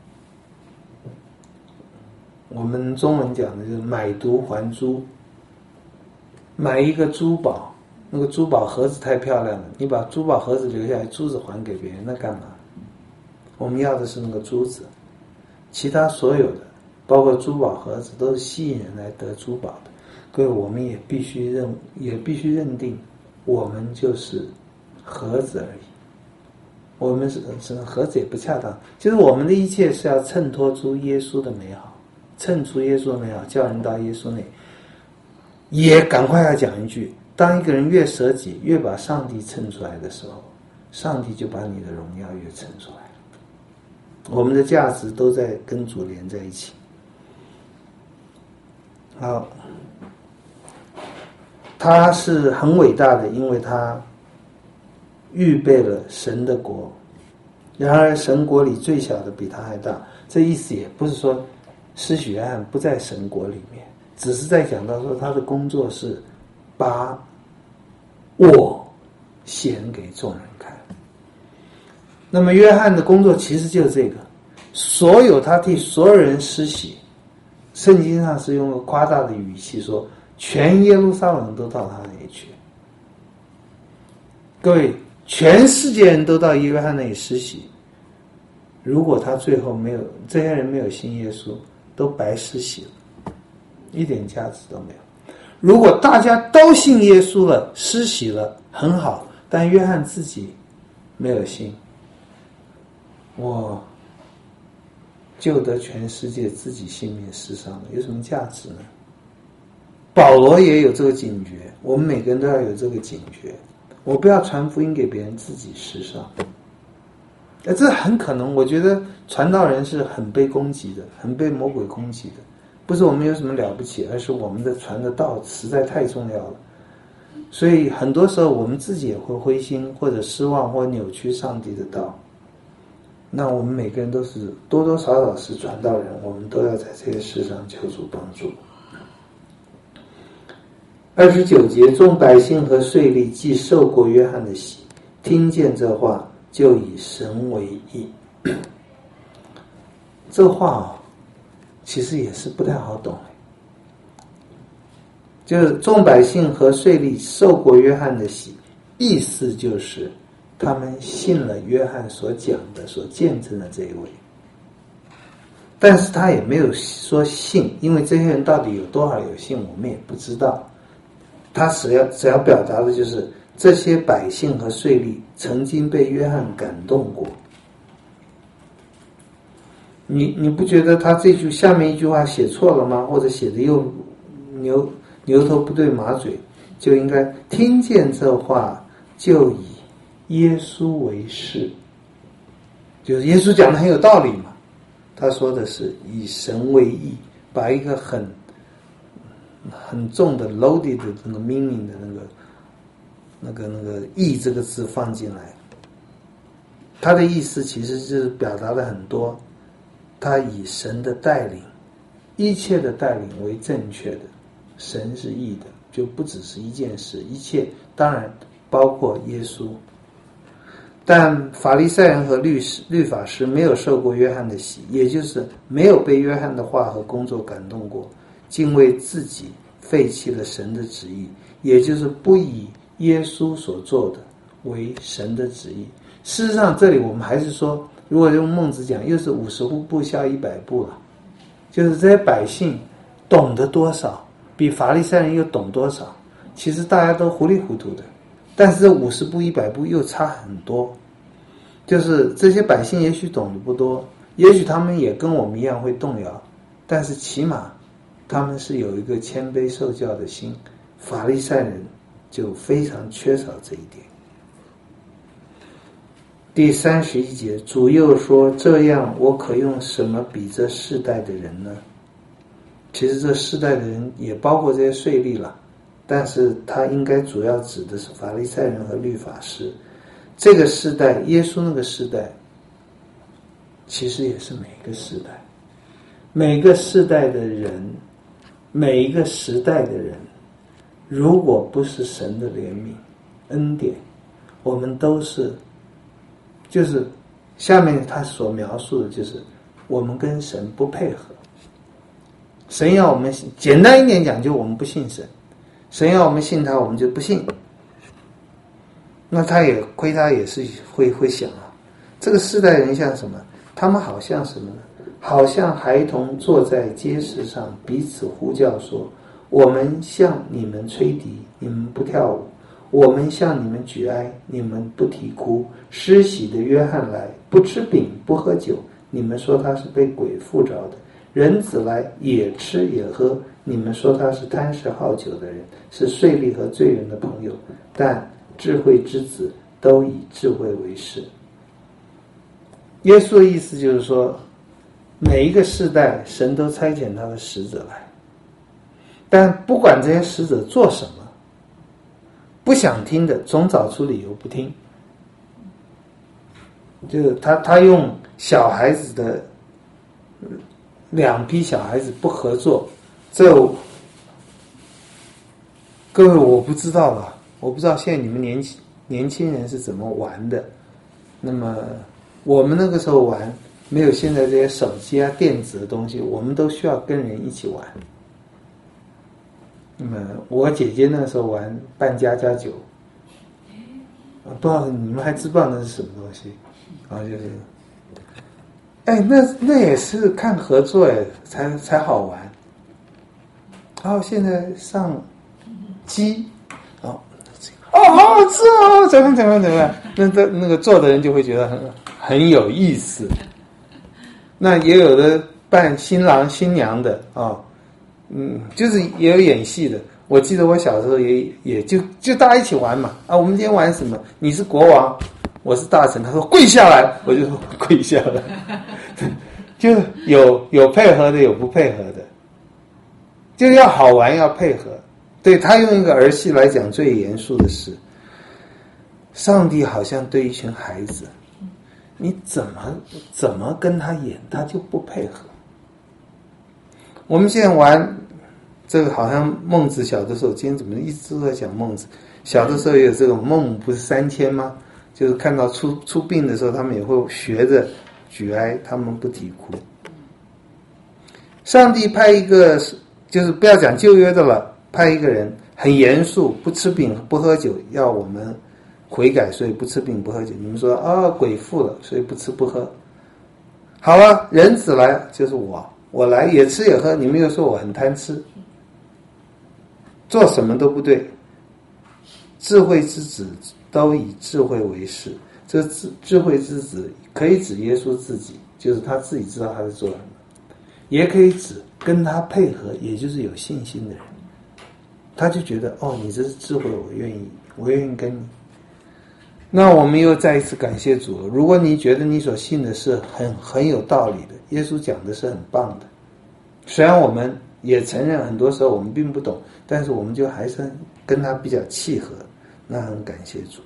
我们中文讲的就是买椟还珠。买一个珠宝，那个珠宝盒子太漂亮了，你把珠宝盒子留下来，珠子还给别人，那干嘛？我们要的是那个珠子，其他所有的包括珠宝盒子都是吸引人来得珠宝的。各位，我们也必须认定，我们就是盒子而已。 我们是何止也不恰当，就是我们的一切是要衬托出耶稣的美好，衬出耶稣的美好，叫人到耶稣内。也赶快要讲一句，当一个人越舍己，越把上帝衬出来的时候，上帝就把你的荣耀越衬出来了。我们的价值都在跟主连在一起。好，他是很伟大的，因为他预备了神的国，然而神国里最小的比他还大。这意思也不是说施洗约翰不在神国里面，只是在讲到说他的工作是把我显给众人看。那么约翰的工作其实就是这个，他替所有人施洗，圣经上是用了夸大的语气说全耶路撒冷都到他那里去。各位，全世界人都到约翰那里施洗，如果他最后没有，这些人没有信耶稣，都白施洗了，一点价值都没有。如果大家都信耶稣了，施洗了，很好，但约翰自己没有信，我救得全世界，自己性命失伤了，有什么价值呢？保罗也有这个警觉，我们每个人都要有这个警觉。我不要传福音给别人，自己失伤。这很可能，我觉得传道人是很被攻击的，很被魔鬼攻击的。不是我们有什么了不起，而是我们的传的道实在太重要了。所以很多时候我们自己也会灰心，或者失望，或扭曲上帝的道。那我们每个人都是多多少少是传道人，我们都要在这个世上求主帮助。29节，众百姓和税吏既受过约翰的洗，听见这话，就以神为义。这话其实也是不太好懂，就是众百姓和税吏受过约翰的洗，意思就是他们信了约翰所讲的、所见证的这一位。但是他也没有说信，因为这些人到底有多少有信，我们也不知道。他只要表达的就是这些百姓和税吏曾经被约翰感动过。你不觉得他这句下面一句话写错了吗？或者写的又牛头不对马嘴，就应该听见这话就以耶稣为是，就是耶稣讲的很有道理嘛。他说的是以神为义，把一个很重的 loaded 的那个 meaning 的那个义这个字放进来。他的意思其实就是表达了很多，他以神的带领，一切的带领为正确的，神是义的，就不只是一件事，一切当然包括耶稣。但法利赛人和律法师没有受过约翰的洗，也就是没有被约翰的话和工作感动过，竟为自己废弃了神的旨意，也就是不以耶稣所做的为神的旨意。事实上这里我们还是说，如果用孟子讲，又是50步笑100步了，就是这些百姓懂得多少，比法利赛人又懂多少，其实大家都糊里糊涂的，但是这50步100步又差很多。就是这些百姓也许懂得不多，也许他们也跟我们一样会动摇，但是起码他们是有一个谦卑受教的心，法利赛人就非常缺少这一点。第31节，主又说，这样我可用什么比这世代的人呢？其实这世代的人也包括这些税吏了，但是他应该主要指的是法利赛人和律法师。这个世代，耶稣那个世代，其实也是每个世代，每个世代的人，每一个时代的人，如果不是神的怜悯恩典，我们都是，就是下面他所描述的就是我们跟神不配合。神要我们，简单一点讲，就我们不信神，神要我们信他，我们就不信。那他也是会想啊，这个世代人像什么？他们好像什么呢？好像孩童坐在街市上彼此呼叫说，我们向你们吹笛，你们不跳舞； 我们向你们举哀，你们不啼哭；施洗的约翰来，不吃饼不喝酒，你们说他是被鬼附着的；人子来，也吃也喝，你们说他是贪食好酒的人，是税吏和罪人的朋友。但智慧之子都以智慧为事。耶稣的意思就是说，每一个世代神都差遣他的使者来，但不管这些使者做什么，不想听的总找出理由不听。就是他用小孩子的两批小孩子不合作，这各位我不知道了，我不知道现在你们年轻人是怎么玩的。那么我们那个时候玩没有现在这些手机啊电子的东西，我们都需要跟人一起玩。那么我姐姐那时候玩扮家家酒，不知道你们还知不知道那是什么东西？就是那也是看合作才好玩。然后现在上机好好吃哦，怎么样？那个做的人就会觉得很有意思。那也有的扮新郎新娘的就是也有演戏的。我记得我小时候也就大家一起玩嘛。我们今天玩什么？你是国王，我是大臣。他说跪下来，我就说跪下来。就有配合的，有不配合的，就要好玩，要配合。对，他用一个儿戏来讲最严肃的事。上帝好像对一群孩子，你怎么跟他演，他就不配合。我们现在玩这个，好像孟子小的时候，今天怎么一直都在讲孟子？小的时候也有这种孟母不是3000吗？就是看到出殡的时候，他们也会学着举哀，他们不啼哭。上帝派一个，就是不要讲旧约的了，派一个人很严肃，不吃饼不喝酒，要我们悔改，所以不吃饼不喝酒。你们说鬼附了，所以不吃不喝。好了，人子来，就是我来也吃也喝，你们又说我很贪吃，做什么都不对。智慧之子都以智慧为事。这智慧之子可以指耶稣自己，就是他自己知道他在做什么，也可以指跟他配合，也就是有信心的人。他就觉得你这是智慧，我愿意跟你。那我们又再一次感谢主了。如果你觉得你所信的是很有道理的，耶稣讲的是很棒的，虽然我们也承认很多时候我们并不懂，但是我们就还是跟他比较契合，那很感谢主。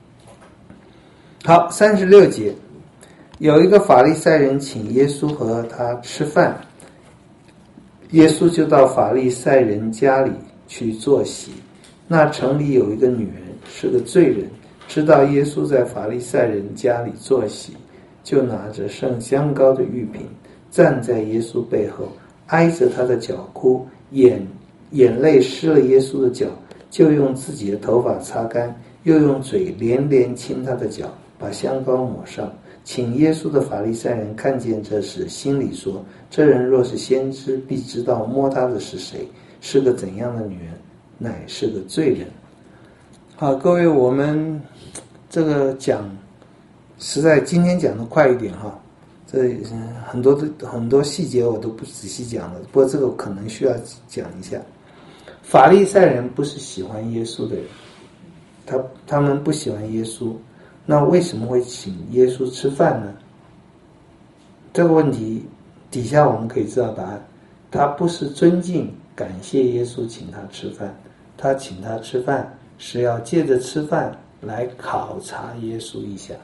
好，36节，有一个法利赛人请耶稣和他吃饭，耶稣就到法利赛人家里去坐席。那城里有一个女人是个罪人，知道耶稣在法利赛人家里坐席，就拿着盛香膏的玉瓶，站在耶稣背后，挨着他的脚哭，眼泪湿了耶稣的脚，就用自己的头发擦干，又用嘴连连亲他的脚，把香膏抹上。请耶稣的法利赛人看见这事，心里说，这人若是先知，必知道摸他的是谁，是个怎样的女人，乃是个罪人。好，各位，我们这个讲实在今天讲的快一点哈，这很多细节我都不仔细讲了，不过这个可能需要讲一下。法利赛人不是喜欢耶稣的人，他们不喜欢耶稣，那为什么会请耶稣吃饭呢？这个问题底下我们可以知道答案。他不是尊敬感谢耶稣请他吃饭，他请他吃饭是要借着吃饭来考察耶稣一下。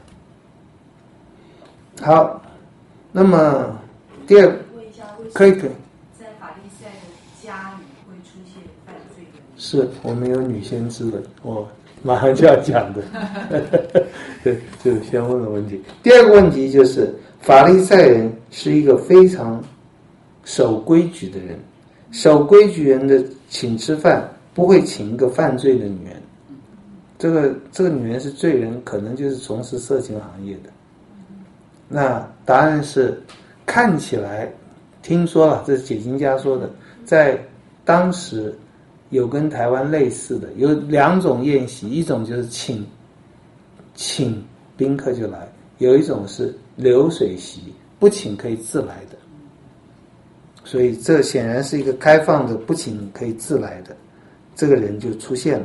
好，那么第二，可以在法利赛人家里会出现犯罪的人？ 是我们有女先知的，我马上就要讲的。对，就是先问的问题。第二个问题就是法利赛人是一个非常守规矩的人，守规矩人的请吃饭不会请一个犯罪的女人。这个女人是罪人，可能就是从事色情行业的。那答案是，看起来听说了，这是解经家说的，在当时有跟台湾类似的，有2种宴席，一种就是请宾客就来，有一种是流水席，不请可以自来的。所以这显然是一个开放的，不请可以自来的，这个人就出现了。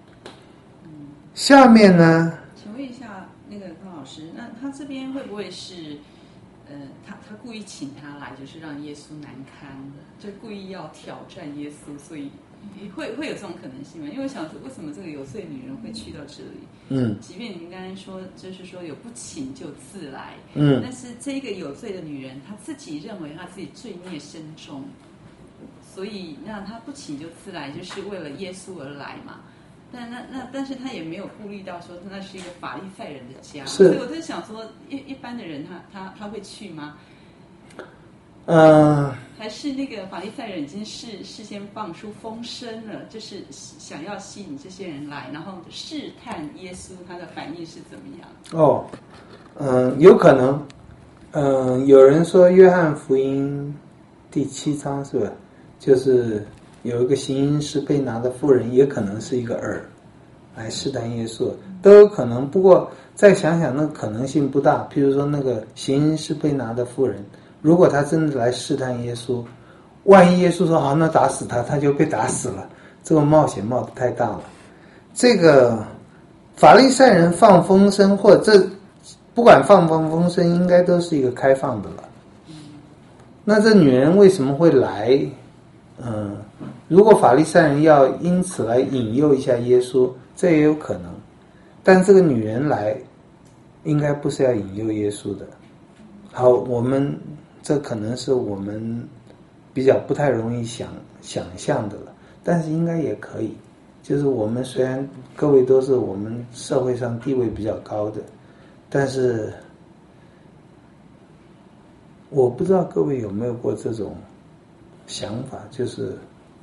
下面呢？ 请问一下，那个高老师，那他这边会不会是，他故意请他来，就是让耶稣难堪的，就故意要挑战耶稣，所以会有这种可能性吗？因为我想说，为什么这个有罪女人会去到这里？即便您刚才说，就是说有不请就自来，但是这个有罪的女人，她自己认为她自己罪孽深重，所以那她不请就自来，就是为了耶稣而来嘛。但是他也没有顾虑到说那是一个法利赛人的家，所以我在想说，一般的人他会去吗？还是那个法利赛人已经事先放出风声了，就是想要吸引这些人来，然后试探耶稣他的反应是怎么样？ 有可能，有人说约翰福音第7章是吧？就是有一个行淫时被拿的妇人，也可能是一个饵来试探耶稣，都有可能。不过再想想，那个可能性不大。譬如说那个行淫时被拿的妇人，如果他真的来试探耶稣，万一耶稣说好，那打死他，他就被打死了，这个冒险冒得太大了。这个法利赛人放风声，或者不管放风声，应该都是一个开放的了。那这女人为什么会来？如果法利赛人要因此来引诱一下耶稣，这也有可能。但这个女人来，应该不是要引诱耶稣的。好，这可能是我们比较不太容易想象的了，但是应该也可以。就是我们虽然各位都是我们社会上地位比较高的，但是我不知道各位有没有过这种想法，就是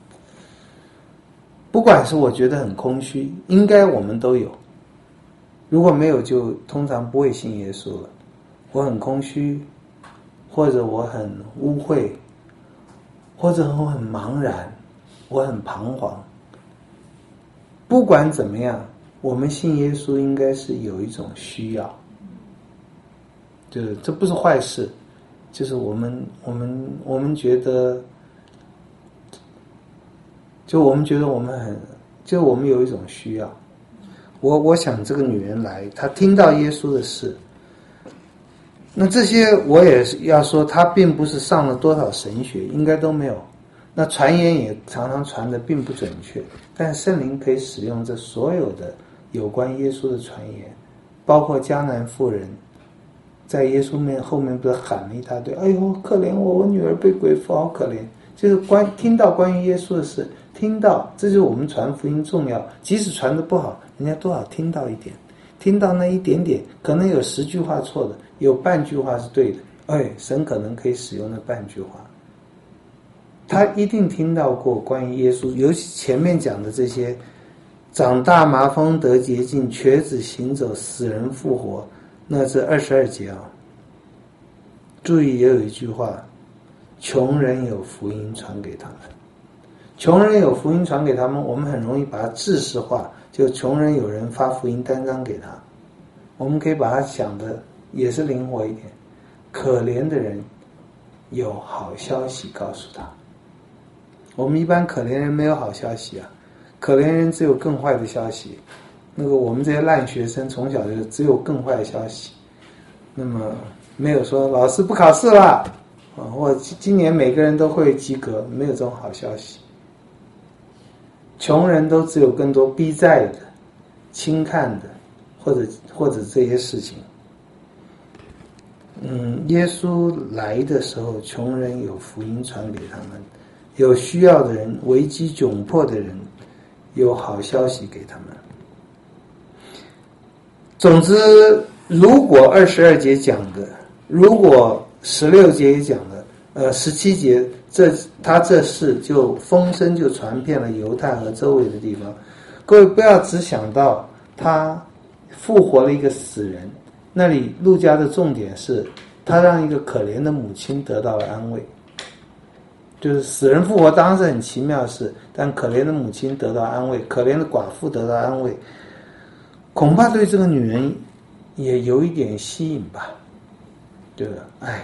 不管是我觉得很空虚，应该我们都有，如果没有就通常不会信耶稣了。我很空虚，或者我很污秽，或者我很茫然，我很彷徨。不管怎么样，我们信耶稣应该是有一种需要，就是这不是坏事，就是我们觉得，就我们觉得我们有一种需要。我想这个女人来，她听到耶稣的事，那这些我也要说，她并不是上了多少神学，应该都没有。那传言也常常传的并不准确，但圣灵可以使用这所有的有关耶稣的传言，包括迦南妇人在耶稣后面不是喊了一大堆，哎呦可怜我女儿被鬼附，好可怜。就是听到关于耶稣的事，听到，这就是我们传福音重要。即使传得不好，人家多少听到一点，听到那一点点，可能有10句话错的，有半句话是对的，神可能可以使用那半句话。他一定听到过关于耶稣，尤其前面讲的这些，长大麻风得洁净，瘸子行走，死人复活，那是22节啊。注意也有一句话，穷人有福音传给他们。穷人有福音传给他们，我们很容易把它制式化，就穷人有人发福音单张给他。我们可以把它想的也是灵活一点，可怜的人有好消息告诉他。我们一般可怜人没有好消息啊，可怜人只有更坏的消息。那个我们这些烂学生从小就只有更坏的消息，那么没有说老师不考试了或今年每个人都会及格，没有这种好消息。穷人都只有更多逼债的、轻看的，或者这些事情。耶稣来的时候，穷人有福音传给他们，有需要的人、危机窘迫的人，有好消息给他们。总之，如果22节讲的，如果16节也讲的，17节他这事就风声就传遍了犹太和周围的地方。各位不要只想到他复活了一个死人，那里路加的重点是他让一个可怜的母亲得到了安慰。 就是死人复活当然是很奇妙的事，但可怜的母亲得到安慰，可怜的寡妇得到安慰，恐怕对这个女人也有一点吸引吧，对吧？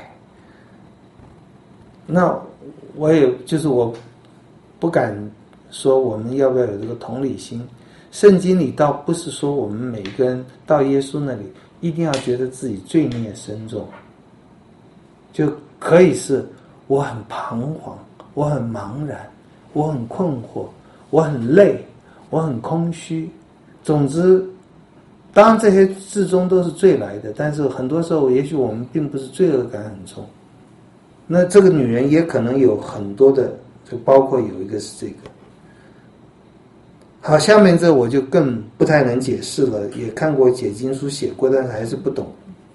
那我不敢说我们要不要有这个同理心。圣经里倒不是说我们每个人到耶稣那里一定要觉得自己罪孽深重，就可以是我很彷徨，我很茫然，我很困惑，我很累，我很空虚。总之，当然这些至终都是罪来的，但是很多时候也许我们并不是罪恶感很重。那这个女人也可能有很多的，就包括有一个是这个。好，下面这我就更不太能解释了，也看过解经书写过，但是还是不懂。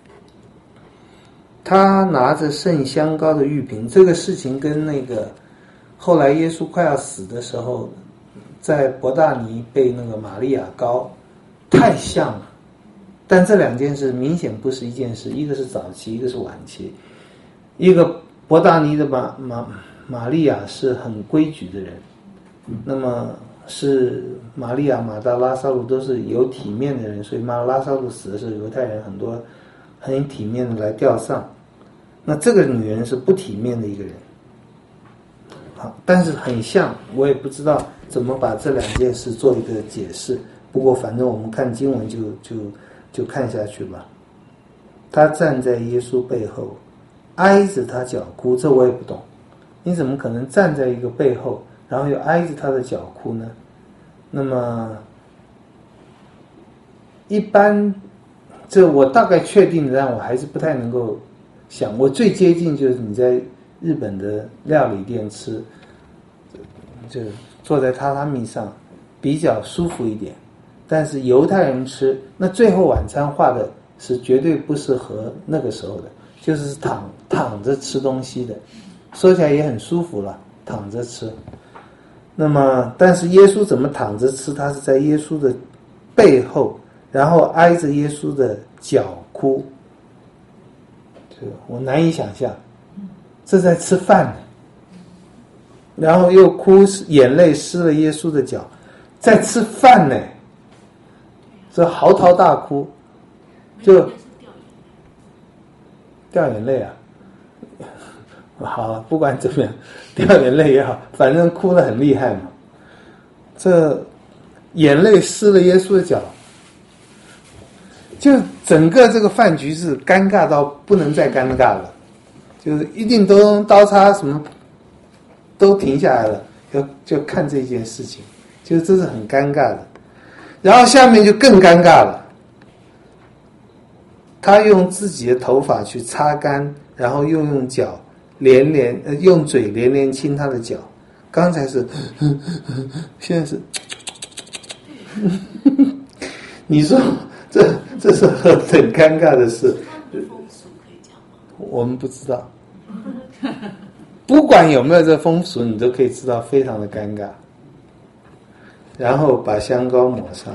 他拿着圣香膏的玉瓶，这个事情跟那个后来耶稣快要死的时候，在伯大尼被那个玛利亚膏太像了，但这两件事明显不是一件事，一个是早期，一个是晚期。一个伯大尼的玛利亚是很规矩的人，那么是玛利亚、马大、拉撒路都是有体面的人，所以拉撒路死的时候，犹太人很多很体面的来吊丧。那这个女人是不体面的一个人，好，但是很像，我也不知道怎么把这两件事做一个解释。不过反正我们看经文就看下去吧。他站在耶稣背后，挨着他脚哭，这我也不懂，你怎么可能站在一个背后，然后又挨着他的脚哭呢？那么一般这我大概确定的，但我还是不太能够想。我最接近就是你在日本的料理店吃，就坐在榻榻米上比较舒服一点，但是犹太人吃那最后晚餐画的是绝对不适合那个时候的，就是躺着吃东西的，说起来也很舒服了，躺着吃。那么但是耶稣怎么躺着吃？他是在耶稣的背后，然后挨着耶稣的脚哭，我难以想象，这在吃饭呢，然后又哭，眼泪湿了耶稣的脚，在吃饭呢，这嚎啕大哭，就掉眼泪啊！好，不管怎么样，掉眼泪也好，反正哭得很厉害嘛。这眼泪湿了耶稣的脚，就整个这个饭局是尴尬到不能再尴尬了，就是一定都刀叉什么都停下来了，就看这件事情，就这是很尴尬的。然后下面就更尴尬了，他用自己的头发去擦干，然后又用脚用嘴连连亲他的脚。刚才是现在是你说这是何等尴尬的事。我们不知道，不管有没有这风俗，你都可以知道非常的尴尬。然后把香膏抹上，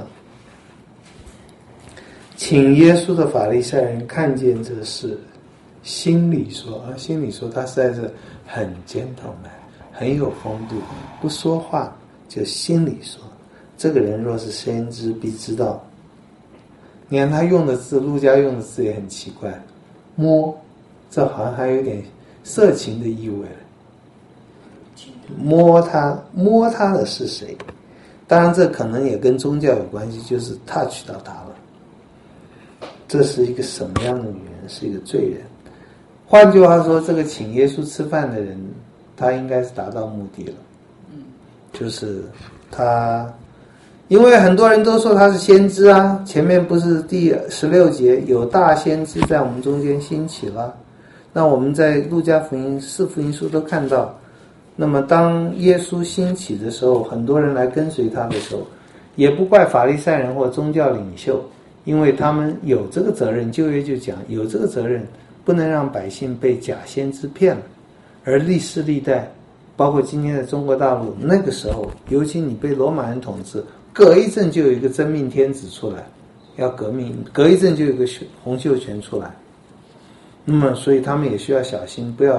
请耶稣的法利赛人看见这事，心里说他实在是很gentleman，很有风度，不说话就心里说，这个人若是先知必知道。你看他用的字，路加用的字也很奇怪，摸，这好像还有点色情的意味了。摸他的是谁？当然这可能也跟宗教有关系，就是 touch 到他了。这是一个什么样的女人？是一个罪人。换句话说，这个请耶稣吃饭的人，他应该是达到目的了。就是他，因为很多人都说他是先知啊，前面不是第16节有大先知在我们中间兴起了。那我们在路加福音、4福音书都看到，那么当耶稣兴起的时候，很多人来跟随他的时候，也不怪法利赛人或宗教领袖，因为他们有这个责任，旧约就讲有这个责任，不能让百姓被假先知骗了。而历世历代，包括今天的中国大陆，那个时候尤其你被罗马人统治，隔一阵就有一个真命天子出来要革命，隔一阵就有一个洪秀全出来，那么所以他们也需要小心，不要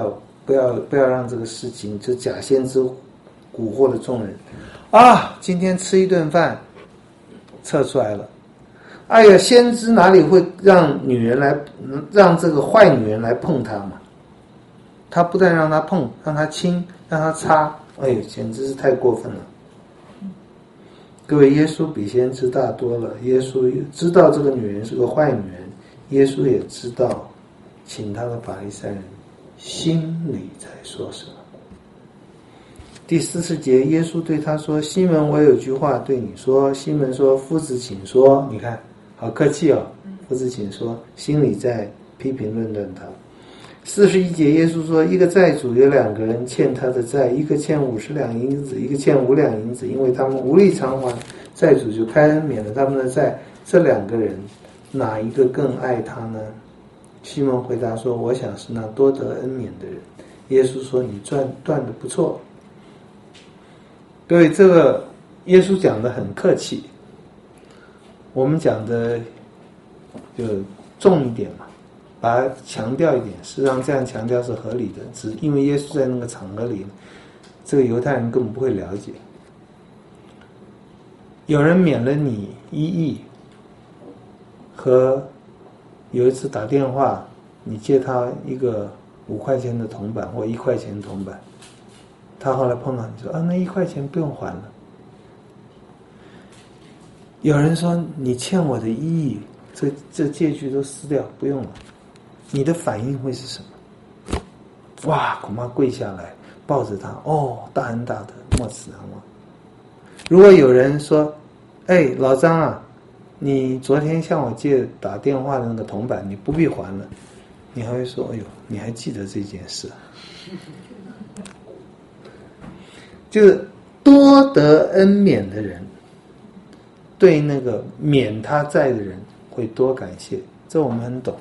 不要让这个事情就假先知蛊惑了众人啊！今天吃一顿饭，测出来了。哎呀，先知哪里会让这个坏女人来碰他嘛？他不但让他碰，让他亲，让他擦，哎呦，简直是太过分了。各位，耶稣比先知大多了。耶稣知道这个女人是个坏女人，耶稣也知道，请他的法利赛人心里在说什么。第40节，耶稣对他说：“西门，我有句话对你说。”西门说：“夫子，请说。”你看，好客气哦。夫子，请说，心里在批评论断他。41节，耶稣说：“一个债主有2个人欠他的债，一个欠50两银子，一个欠5两银子，因为他们无力偿还，债主就开恩免了他们的债。这2个人，哪一个更爱他呢？”西门回答说：“我想是那多得恩免的人。”耶稣说：“你断的不错。”各位，这个耶稣讲的很客气，我们讲的就重一点嘛，把它强调一点。事实上，这样强调是合理的，只因为耶稣在那个场合里，这个犹太人根本不会了解。有人免了你1亿，和有一次打电话，你借他一个5块钱的铜板或1块钱的铜板，他后来碰到你说那1块钱不用还了。有人说你欠我的1亿，这借据都撕掉，不用了，你的反应会是什么？哇，恐怕跪下来抱着他，大恩大德，莫此难忘。如果有人说，老张啊，你昨天向我借打电话的那个铜板，你不必还了，你还会说，你还记得这件事？就是多得恩免的人，对那个免他债的人会多感谢，这我们很懂。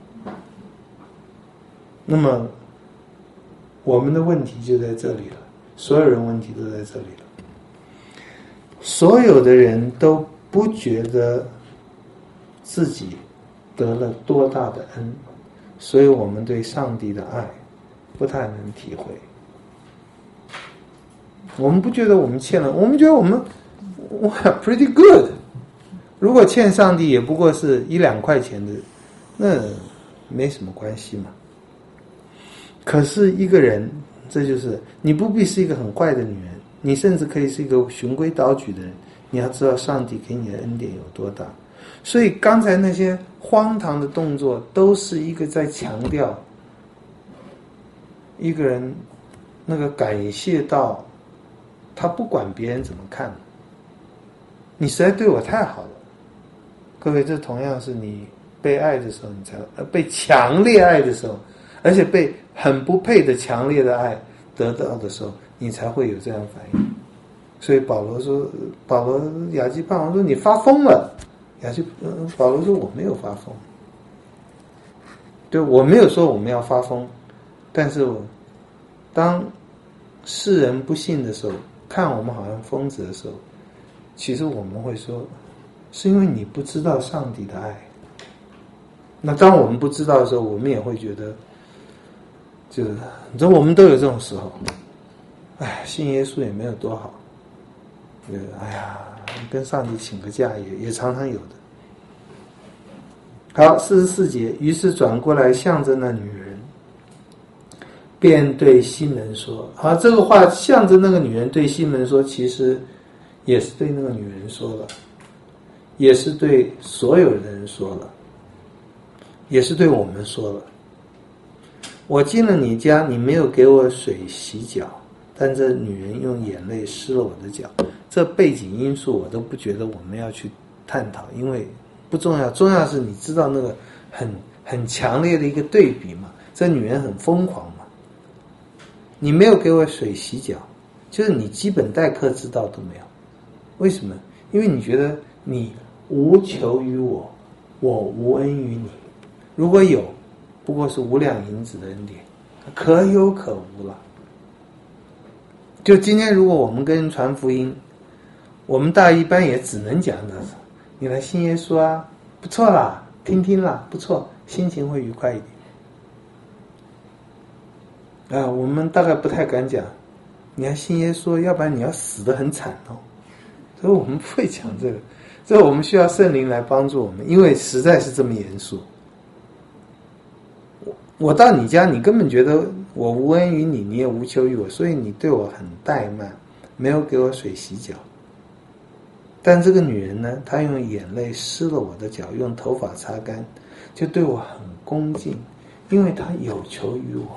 那么我们的问题就在这里了，所有人问题都在这里了。所有的人都不觉得自己得了多大的恩，所以我们对上帝的爱不太能体会。我们不觉得我们欠了，我们觉得我们pretty good。如果欠上帝也不过是1-2块钱的，那没什么关系嘛。可是一个人，这就是你不必是一个很坏的女人，你甚至可以是一个循规蹈矩的人，你要知道上帝给你的恩典有多大。所以刚才那些荒唐的动作都是一个在强调一个人那个感谢到他不管别人怎么看，你实在对我太好了。各位，这同样是你被爱的时候，你才被强烈爱的时候，而且被很不配的强烈的爱得到的时候，你才会有这样反应。所以保罗亚基帕王说你发疯了，保罗说我没有发疯，对，我没有说我们要发疯，但是当世人不信的时候，看我们好像疯子的时候，其实我们会说是因为你不知道上帝的爱。那当我们不知道的时候，我们也会觉得就是你知道我们都有这种时候，信耶稣也没有多好，跟上帝请个假也常常有的。好，44节，于是转过来向着那女人，便对西门说，好，这个话向着那个女人对西门说，其实也是对那个女人说了，也是对所有的人说了，也是对我们说了。我进了你家，你没有给我水洗脚，但这女人用眼泪湿了我的脚。这背景因素我都不觉得我们要去探讨，因为不重要，重要是你知道那个很强烈的一个对比嘛，这女人很疯狂嘛。你没有给我水洗脚，就是你基本待客之道都没有。为什么？因为你觉得你无求于我，我无恩于你。如果有，不过是5两银子的恩典，可有可无了。就今天如果我们跟人传福音，我们大一般也只能讲的，你来信耶稣啊，不错啦，听听啦，不错，心情会愉快一点。 我们大概不太敢讲，你要信耶稣，要不然你要死得很惨哦。所以我们不会讲这个，这我们需要圣灵来帮助我们，因为实在是这么严肃。我到你家，你根本觉得我无恩于你，你也无求于我，所以你对我很怠慢，没有给我水洗脚。但这个女人呢，她用眼泪湿了我的脚，用头发擦干，就对我很恭敬，因为她有求于我。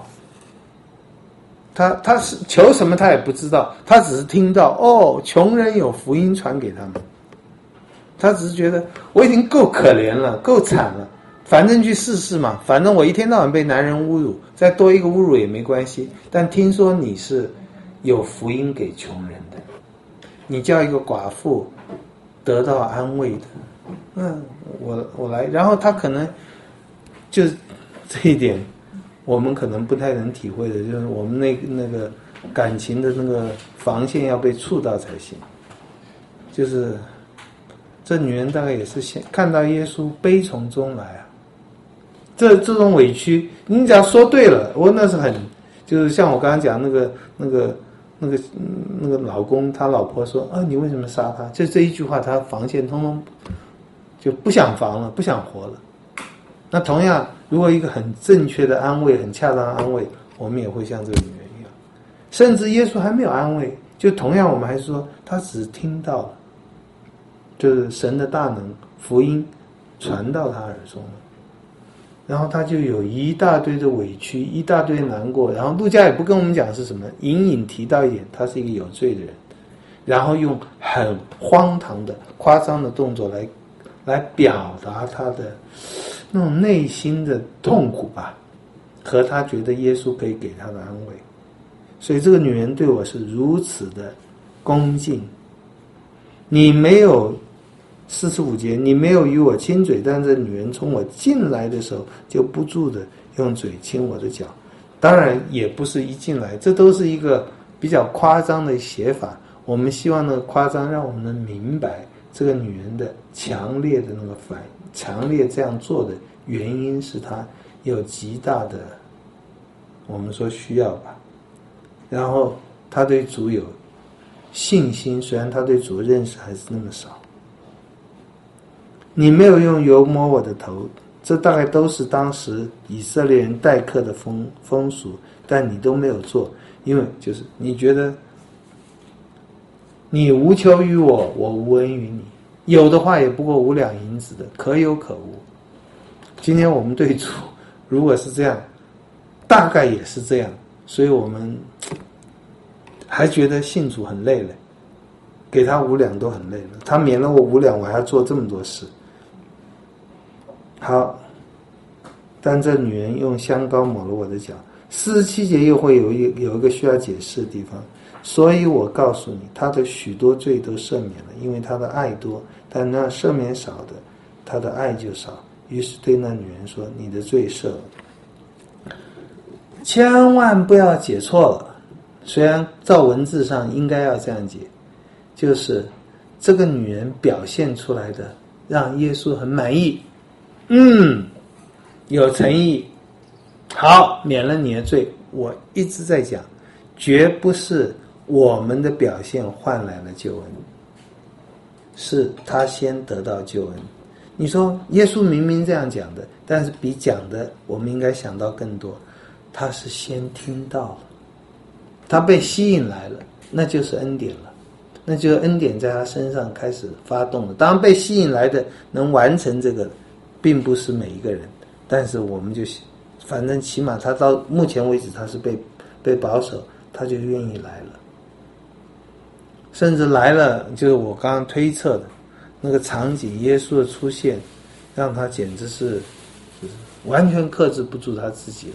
他是求什么他也不知道，他只是听到穷人有福音传给他们，他只是觉得我已经够可怜了，够惨了，反正去试试嘛，反正我一天到晚被男人侮辱，再多一个侮辱也没关系。但听说你是有福音给穷人的，你叫一个寡妇得到安慰的，我来。然后他可能就这一点我们可能不太能体会的，就是我们那个感情的那个防线要被触到才行。就是这女人大概也是看到耶稣悲从中来啊，这种委屈，你只要说对了，那是很，就是像我刚刚讲那个老公，他老婆说你为什么杀他？就这一句话，他防线通通就不想防了，不想活了。那同样，如果一个很正确的安慰，很恰当的安慰，我们也会像这个女人一样。甚至耶稣还没有安慰，就同样我们还是说他只是听到了，就是神的大能福音传到他耳中了，然后他就有一大堆的委屈，一大堆的难过，然后路加也不跟我们讲是什么，隐隐提到一点，他是一个有罪的人，然后用很荒唐的夸张的动作来表达他的那种内心的痛苦吧，和他觉得耶稣可以给他的安慰。所以这个女人对我是如此的恭敬。你没有45节，你没有与我亲嘴，但这女人从我进来的时候就不住的用嘴亲我的脚。当然也不是一进来，这都是一个比较夸张的写法。我们希望那个夸张让我们能明白这个女人的强烈的那个强烈这样做的原因是她有极大的，我们说需要吧，然后她对主有信心，虽然她对主认识还是那么少。你没有用油抹我的头，这大概都是当时以色列人待客的风俗，但你都没有做，因为就是你觉得你无求于我，我无恩于你，有的话也不过5两银子的，可有可无。今天我们对主如果是这样，大概也是这样，所以我们还觉得信主很累了，给他5两都很累了，他免了我5两，我还要做这么多事。好，但这女人用香膏抹了我的脚。47节又会有一个需要解释的地方，所以我告诉你，他的许多罪都赦免了，因为他的爱多，但那赦免少的，他的爱就少。于是对那女人说，你的罪赦了。千万不要解错了，虽然照文字上应该要这样解，就是这个女人表现出来的让耶稣很满意，有诚意，好，免了你的罪。我一直在讲，绝不是我们的表现换来了救恩，是他先得到救恩。你说耶稣明明这样讲的，但是比讲的我们应该想到更多，他是先听到了，他被吸引来了，那就是恩典了，那就是恩典在他身上开始发动了。当然被吸引来的能完成这个并不是每一个人，但是我们就反正起码他到目前为止他是被保守，他就愿意来了。甚至来了，就是我刚刚推测的那个场景，耶稣的出现让他简直是完全克制不住他自己了。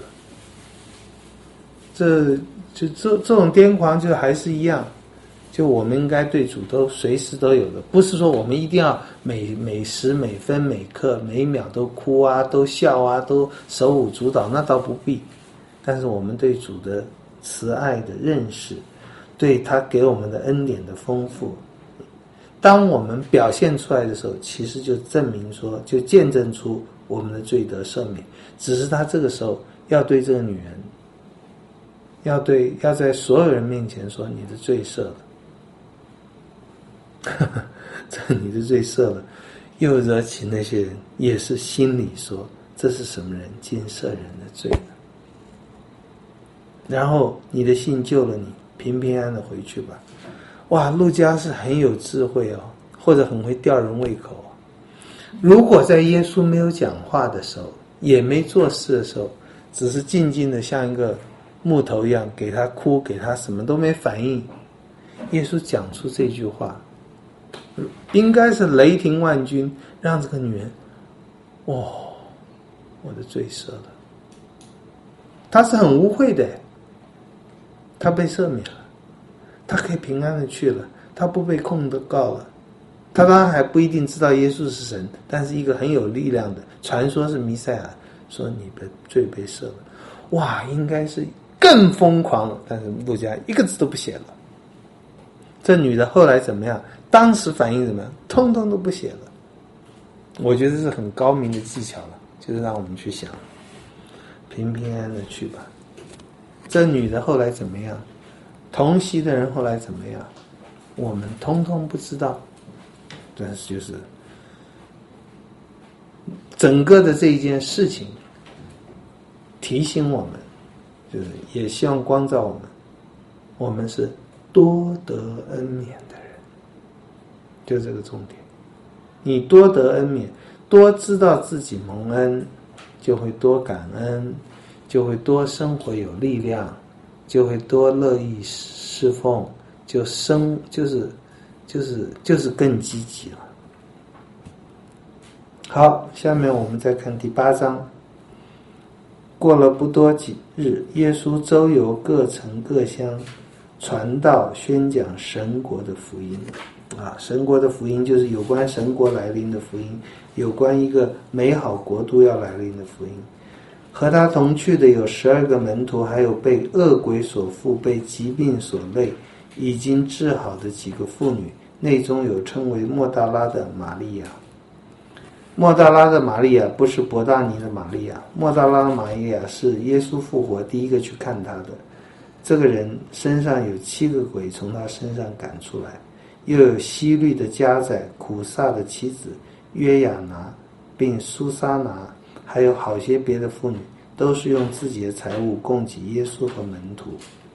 这种癫狂就还是一样，就我们应该对主都随时都有的，不是说我们一定要每时每分每刻每秒都哭啊，都笑啊，都手舞足蹈，那倒不必。但是我们对主的慈爱的认识，对他给我们的恩典的丰富，当我们表现出来的时候，其实就证明说，就见证出我们的罪得赦免。只是他这个时候要对这个女人要在所有人面前说你的罪赦了，这你的罪赦了，又惹起那些人也是心里说这是什么人，竟赦人的罪呢？然后你的信救了你，平平安安的回去吧。哇，路加是很有智慧哦，或者很会吊人胃口哦。如果在耶稣没有讲话的时候，也没做事的时候，只是静静的像一个木头一样，给他哭，给他什么都没反应，耶稣讲出这句话，应该是雷霆万钧，让这个女人，哦，我的罪赦了。她是很污秽的，她被赦免了，她可以平安的去了，她不被控告了。她当然还不一定知道耶稣是神，但是一个很有力量的传说是弥赛亚，说你的罪被赦了。哇，应该是更疯狂了，但是路加一个字都不写了。这女的后来怎么样？当时反应怎么样？通通都不写了。我觉得是很高明的技巧了，就是让我们去想，平平安安的去吧。这女的后来怎么样？同席的人后来怎么样？我们通通不知道。但是就是整个的这一件事情提醒我们，就是也希望光照我们，我们是多得恩免的人，就这个重点。你多得恩免，多知道自己蒙恩，就会多感恩，就会多生活有力量，就会多乐意侍奉，就是更积极了。好，下面我们再看第8章。过了不多几日，耶稣周游各城各乡，传道宣讲神国的福音。神国的福音就是有关神国来临的福音，有关一个美好国度要来临的福音。和他同去的有12个门徒，还有被恶鬼所附、被疾病所累、已经治好的几个妇女，内中有称为莫大拉的玛利亚。莫大拉的玛利亚不是伯大尼的玛利亚，莫大拉的玛利亚是耶稣复活第一个去看他的。这个人身上有7个鬼从他身上赶出来，又有希律的家宰、苦撒的妻子约雅拿，并苏撒拿，还有好些别的妇女，都是用自己的财物供给耶稣和门徒。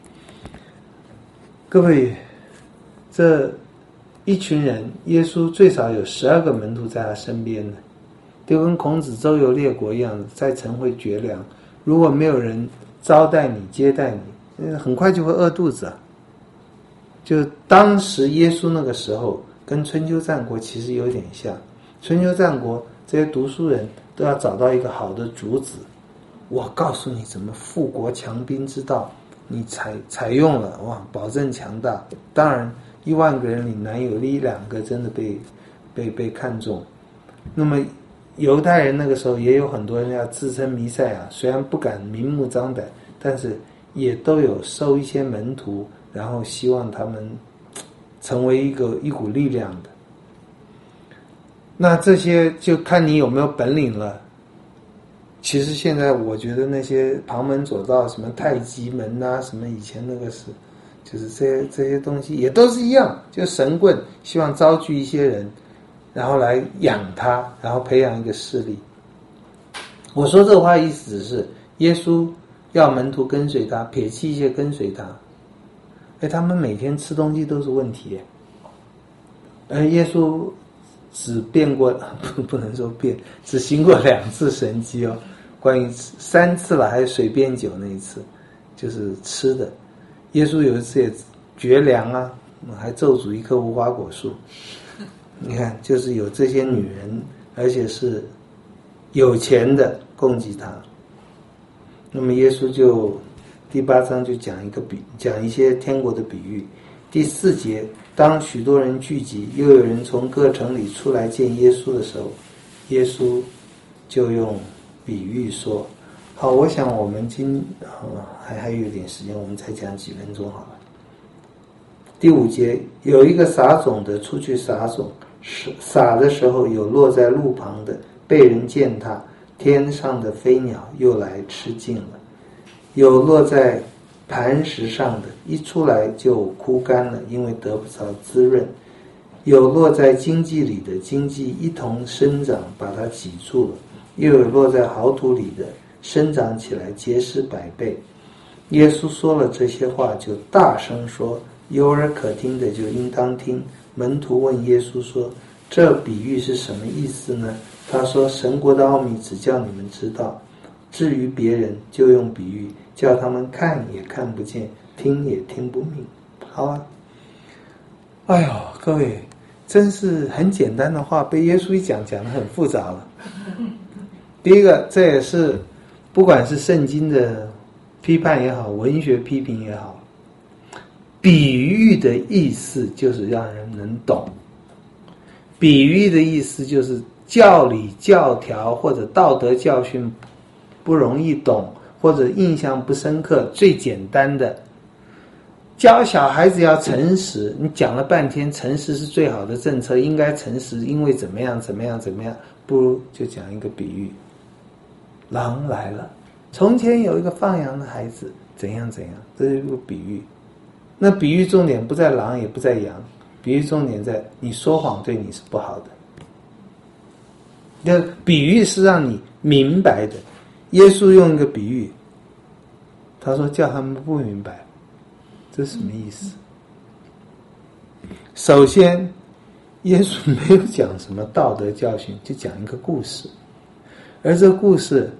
各位，这一群人，耶稣最少有12个门徒在他身边的，就跟孔子周游列国一样，在城会绝粮，如果没有人招待你、接待你，很快就会饿肚子啊。就当时耶稣那个时候，跟春秋战国其实有点像。春秋战国这些读书人都要找到一个好的主子，我告诉你怎么富国强兵之道，你采用了，哇，保证强大。当然1万个人里难有1-2个真的被看中。那么犹太人那个时候也有很多人要自称弥赛亚，虽然不敢明目张胆，但是也都有收一些门徒，然后希望他们成为一股力量的。那这些就看你有没有本领了。其实现在我觉得那些旁门左道，什么太极门啊，什么以前那个是，就是这些东西也都是一样，就神棍希望招聚一些人，然后来养他，然后培养一个势力。我说这话意思是耶稣要门徒跟随他，撇弃一些跟随他。他们每天吃东西都是问题。耶稣只变过，不能说变，只行过2次神迹哦。关于3次了，还有水变酒那一次，就是吃的。耶稣有一次也绝粮啊，还咒诅一棵无花果树。你看，就是有这些女人，而且是有钱的供给他。那么耶稣就第8章就讲一些天国的比喻。第4节，当许多人聚集，又有人从各城里出来见耶稣的时候，耶稣就用比喻说。好，我想我们还有点时间，我们才讲几分钟好了。第5节，有一个撒种的出去撒种，撒的时候有落在路旁的，被人践踏，天上的飞鸟又来吃尽了；有落在磐石上的，一出来就枯干了，因为得不着滋润。有落在荆棘里的，荆棘一同生长，把它挤住了；又有落在好土里的，生长起来，结实100倍。耶稣说了这些话，就大声说：有耳可听的就应当听。门徒问耶稣说：这比喻是什么意思呢？他说：神国的奥秘只叫你们知道，至于别人就用比喻，叫他们看也看不见，听也听不明。好啊。哎呦，各位，真是很简单的话，被耶稣一讲，讲得很复杂了。第一个，这也是不管是圣经的批判也好，文学批评也好，比喻的意思就是让人能懂。比喻的意思就是教理教条或者道德教训不容易懂，或者印象不深刻，最简单的教小孩子要诚实，你讲了半天诚实是最好的政策，应该诚实，因为怎么样怎么样怎么样，不如就讲一个比喻。狼来了，从前有一个放羊的孩子，怎样怎样，这是一个比喻。那比喻重点不在狼也不在羊，比喻重点在你说谎对你是不好的。那比喻是让你明白的。耶稣用一个比喻，他说叫他们不明白，这是什么意思？首先，耶稣没有讲什么道德教训，就讲一个故事，而这个故事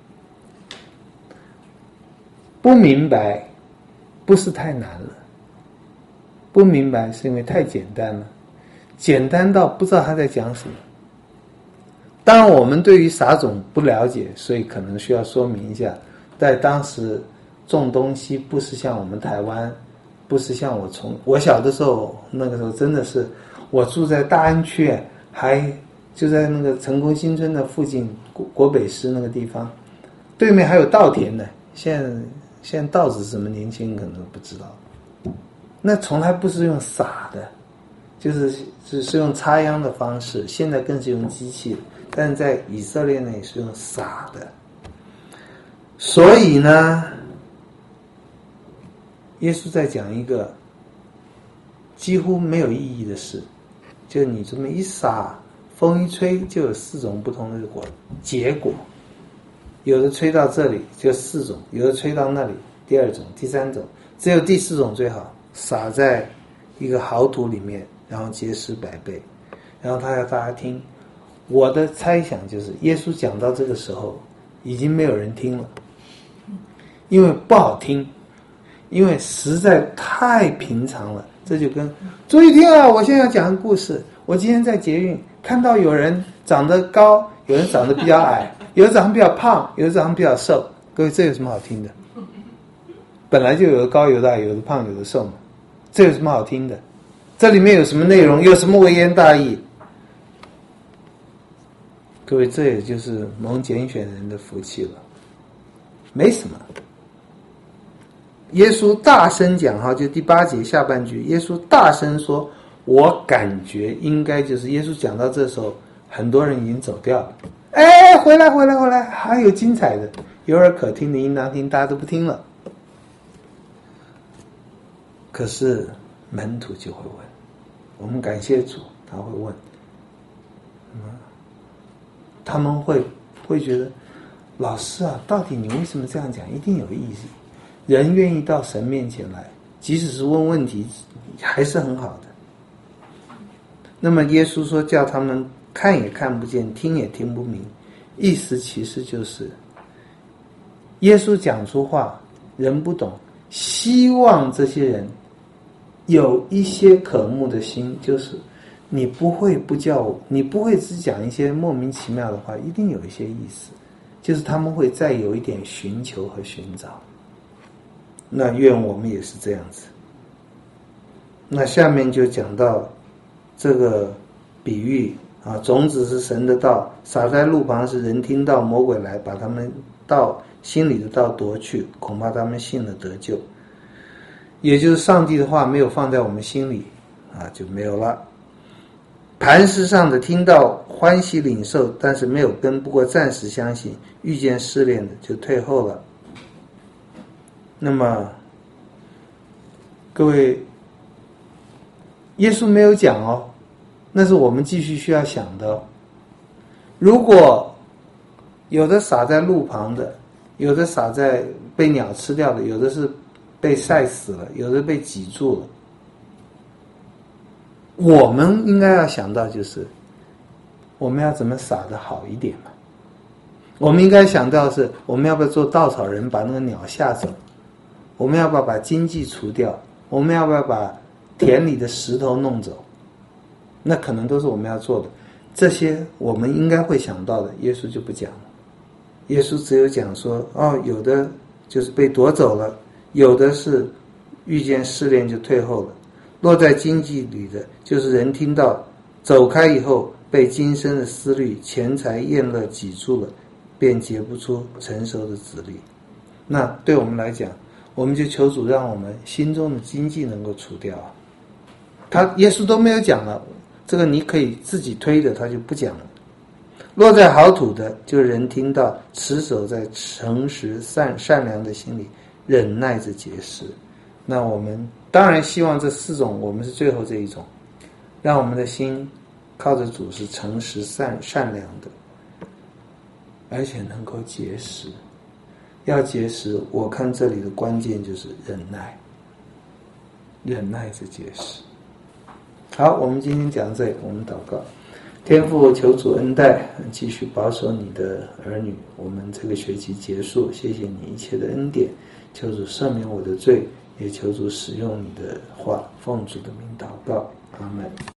不明白不是太难了，不明白是因为太简单了，简单到不知道他在讲什么。当然我们对于撒种不了解，所以可能需要说明一下，在当时种东西不是像我们台湾，不是像我小的时候，那个时候真的是我住在大安区，还就在那个成功新村的附近，国北市那个地方，对面还有稻田呢。现在稻子是什么，年轻人可能都不知道。那从来不是用撒的，是用插秧的方式，现在更是用机器，但是在以色列呢也是用撒的。所以呢，耶稣在讲一个几乎没有意义的事，就你这么一撒，风一吹就有4种不同的结果，有的吹到这里就4种，有的吹到那里第2种第3种，只有第4种最好，撒在一个好土里面，然后结实100倍。然后他要大家听，我的猜想就是耶稣讲到这个时候已经没有人听了，因为不好听，因为实在太平常了。这就跟注意听啊，我现在要讲个故事。我今天在捷运看到有人长得高，有人长得比较矮，有的长得比较胖，有的长得比较瘦。各位，这有什么好听的？本来就有的高有的矮，有的胖有的瘦嘛，这有什么好听的？这里面有什么内容？有什么微言大义？各位，这也就是蒙拣选人的福气了，没什么。耶稣大声讲，就第8节下半句，耶稣大声说，我感觉应该就是耶稣讲到这时候，很多人已经走掉了。哎，回来，还有精彩的，有耳可听的应当听，大家都不听了。可是门徒就会问，我们感谢主，他会问，他们会觉得，老师啊，到底你为什么这样讲？一定有意思。人愿意到神面前来，即使是问问题，还是很好的。那么耶稣说叫他们看也看不见，听也听不明，意思其实就是耶稣讲出话人不懂，希望这些人有一些渴慕的心，就是你不会只讲一些莫名其妙的话，一定有一些意思，就是他们会再有一点寻求和寻找。那愿我们也是这样子。那下面就讲到这个比喻啊，种子是神的道，撒在路旁是人听到，魔鬼来把他们道心里的道夺去，恐怕他们信了得救。也就是上帝的话没有放在我们心里啊，就没有了。磐石上的听到欢喜领受，但是没有根，不过暂时相信，遇见试炼的就退后了。那么各位，耶稣没有讲哦，那是我们继续需要想的哦。如果有的撒在路旁的，有的撒在被鸟吃掉的，有的是被晒死了，有的被挤住了，我们应该要想到就是我们要怎么撒得好一点嘛。我们应该想到是我们要不要做稻草人把那个鸟吓走，我们要不要把荆棘除掉，我们要不要把田里的石头弄走，那可能都是我们要做的。这些我们应该会想到的，耶稣就不讲了。耶稣只有讲说，有的就是被夺走了，有的是遇见试炼就退后了。落在荆棘里的，就是人听到走开以后，被今生的思虑、钱财、厌乐挤住了，便结不出成熟的子粒。那对我们来讲，我们就求主让我们心中的荆棘能够除掉啊。耶稣都没有讲了，这个你可以自己推的，他就不讲了。落在好土的，就是人听到，持守在诚实善良的心里，忍耐着结实。那我们当然希望这4种，我们是最后这一种，让我们的心靠着主是诚实善良的，而且能够结实。要结实，我看这里的关键就是忍耐，忍耐着结实。好，我们今天讲这里，我们祷告。天父，求主恩待，继续保守你的儿女。我们这个学期结束，谢谢你一切的恩典，求主赦免我的罪，也求主使用你的话，奉主的名祷告，阿们。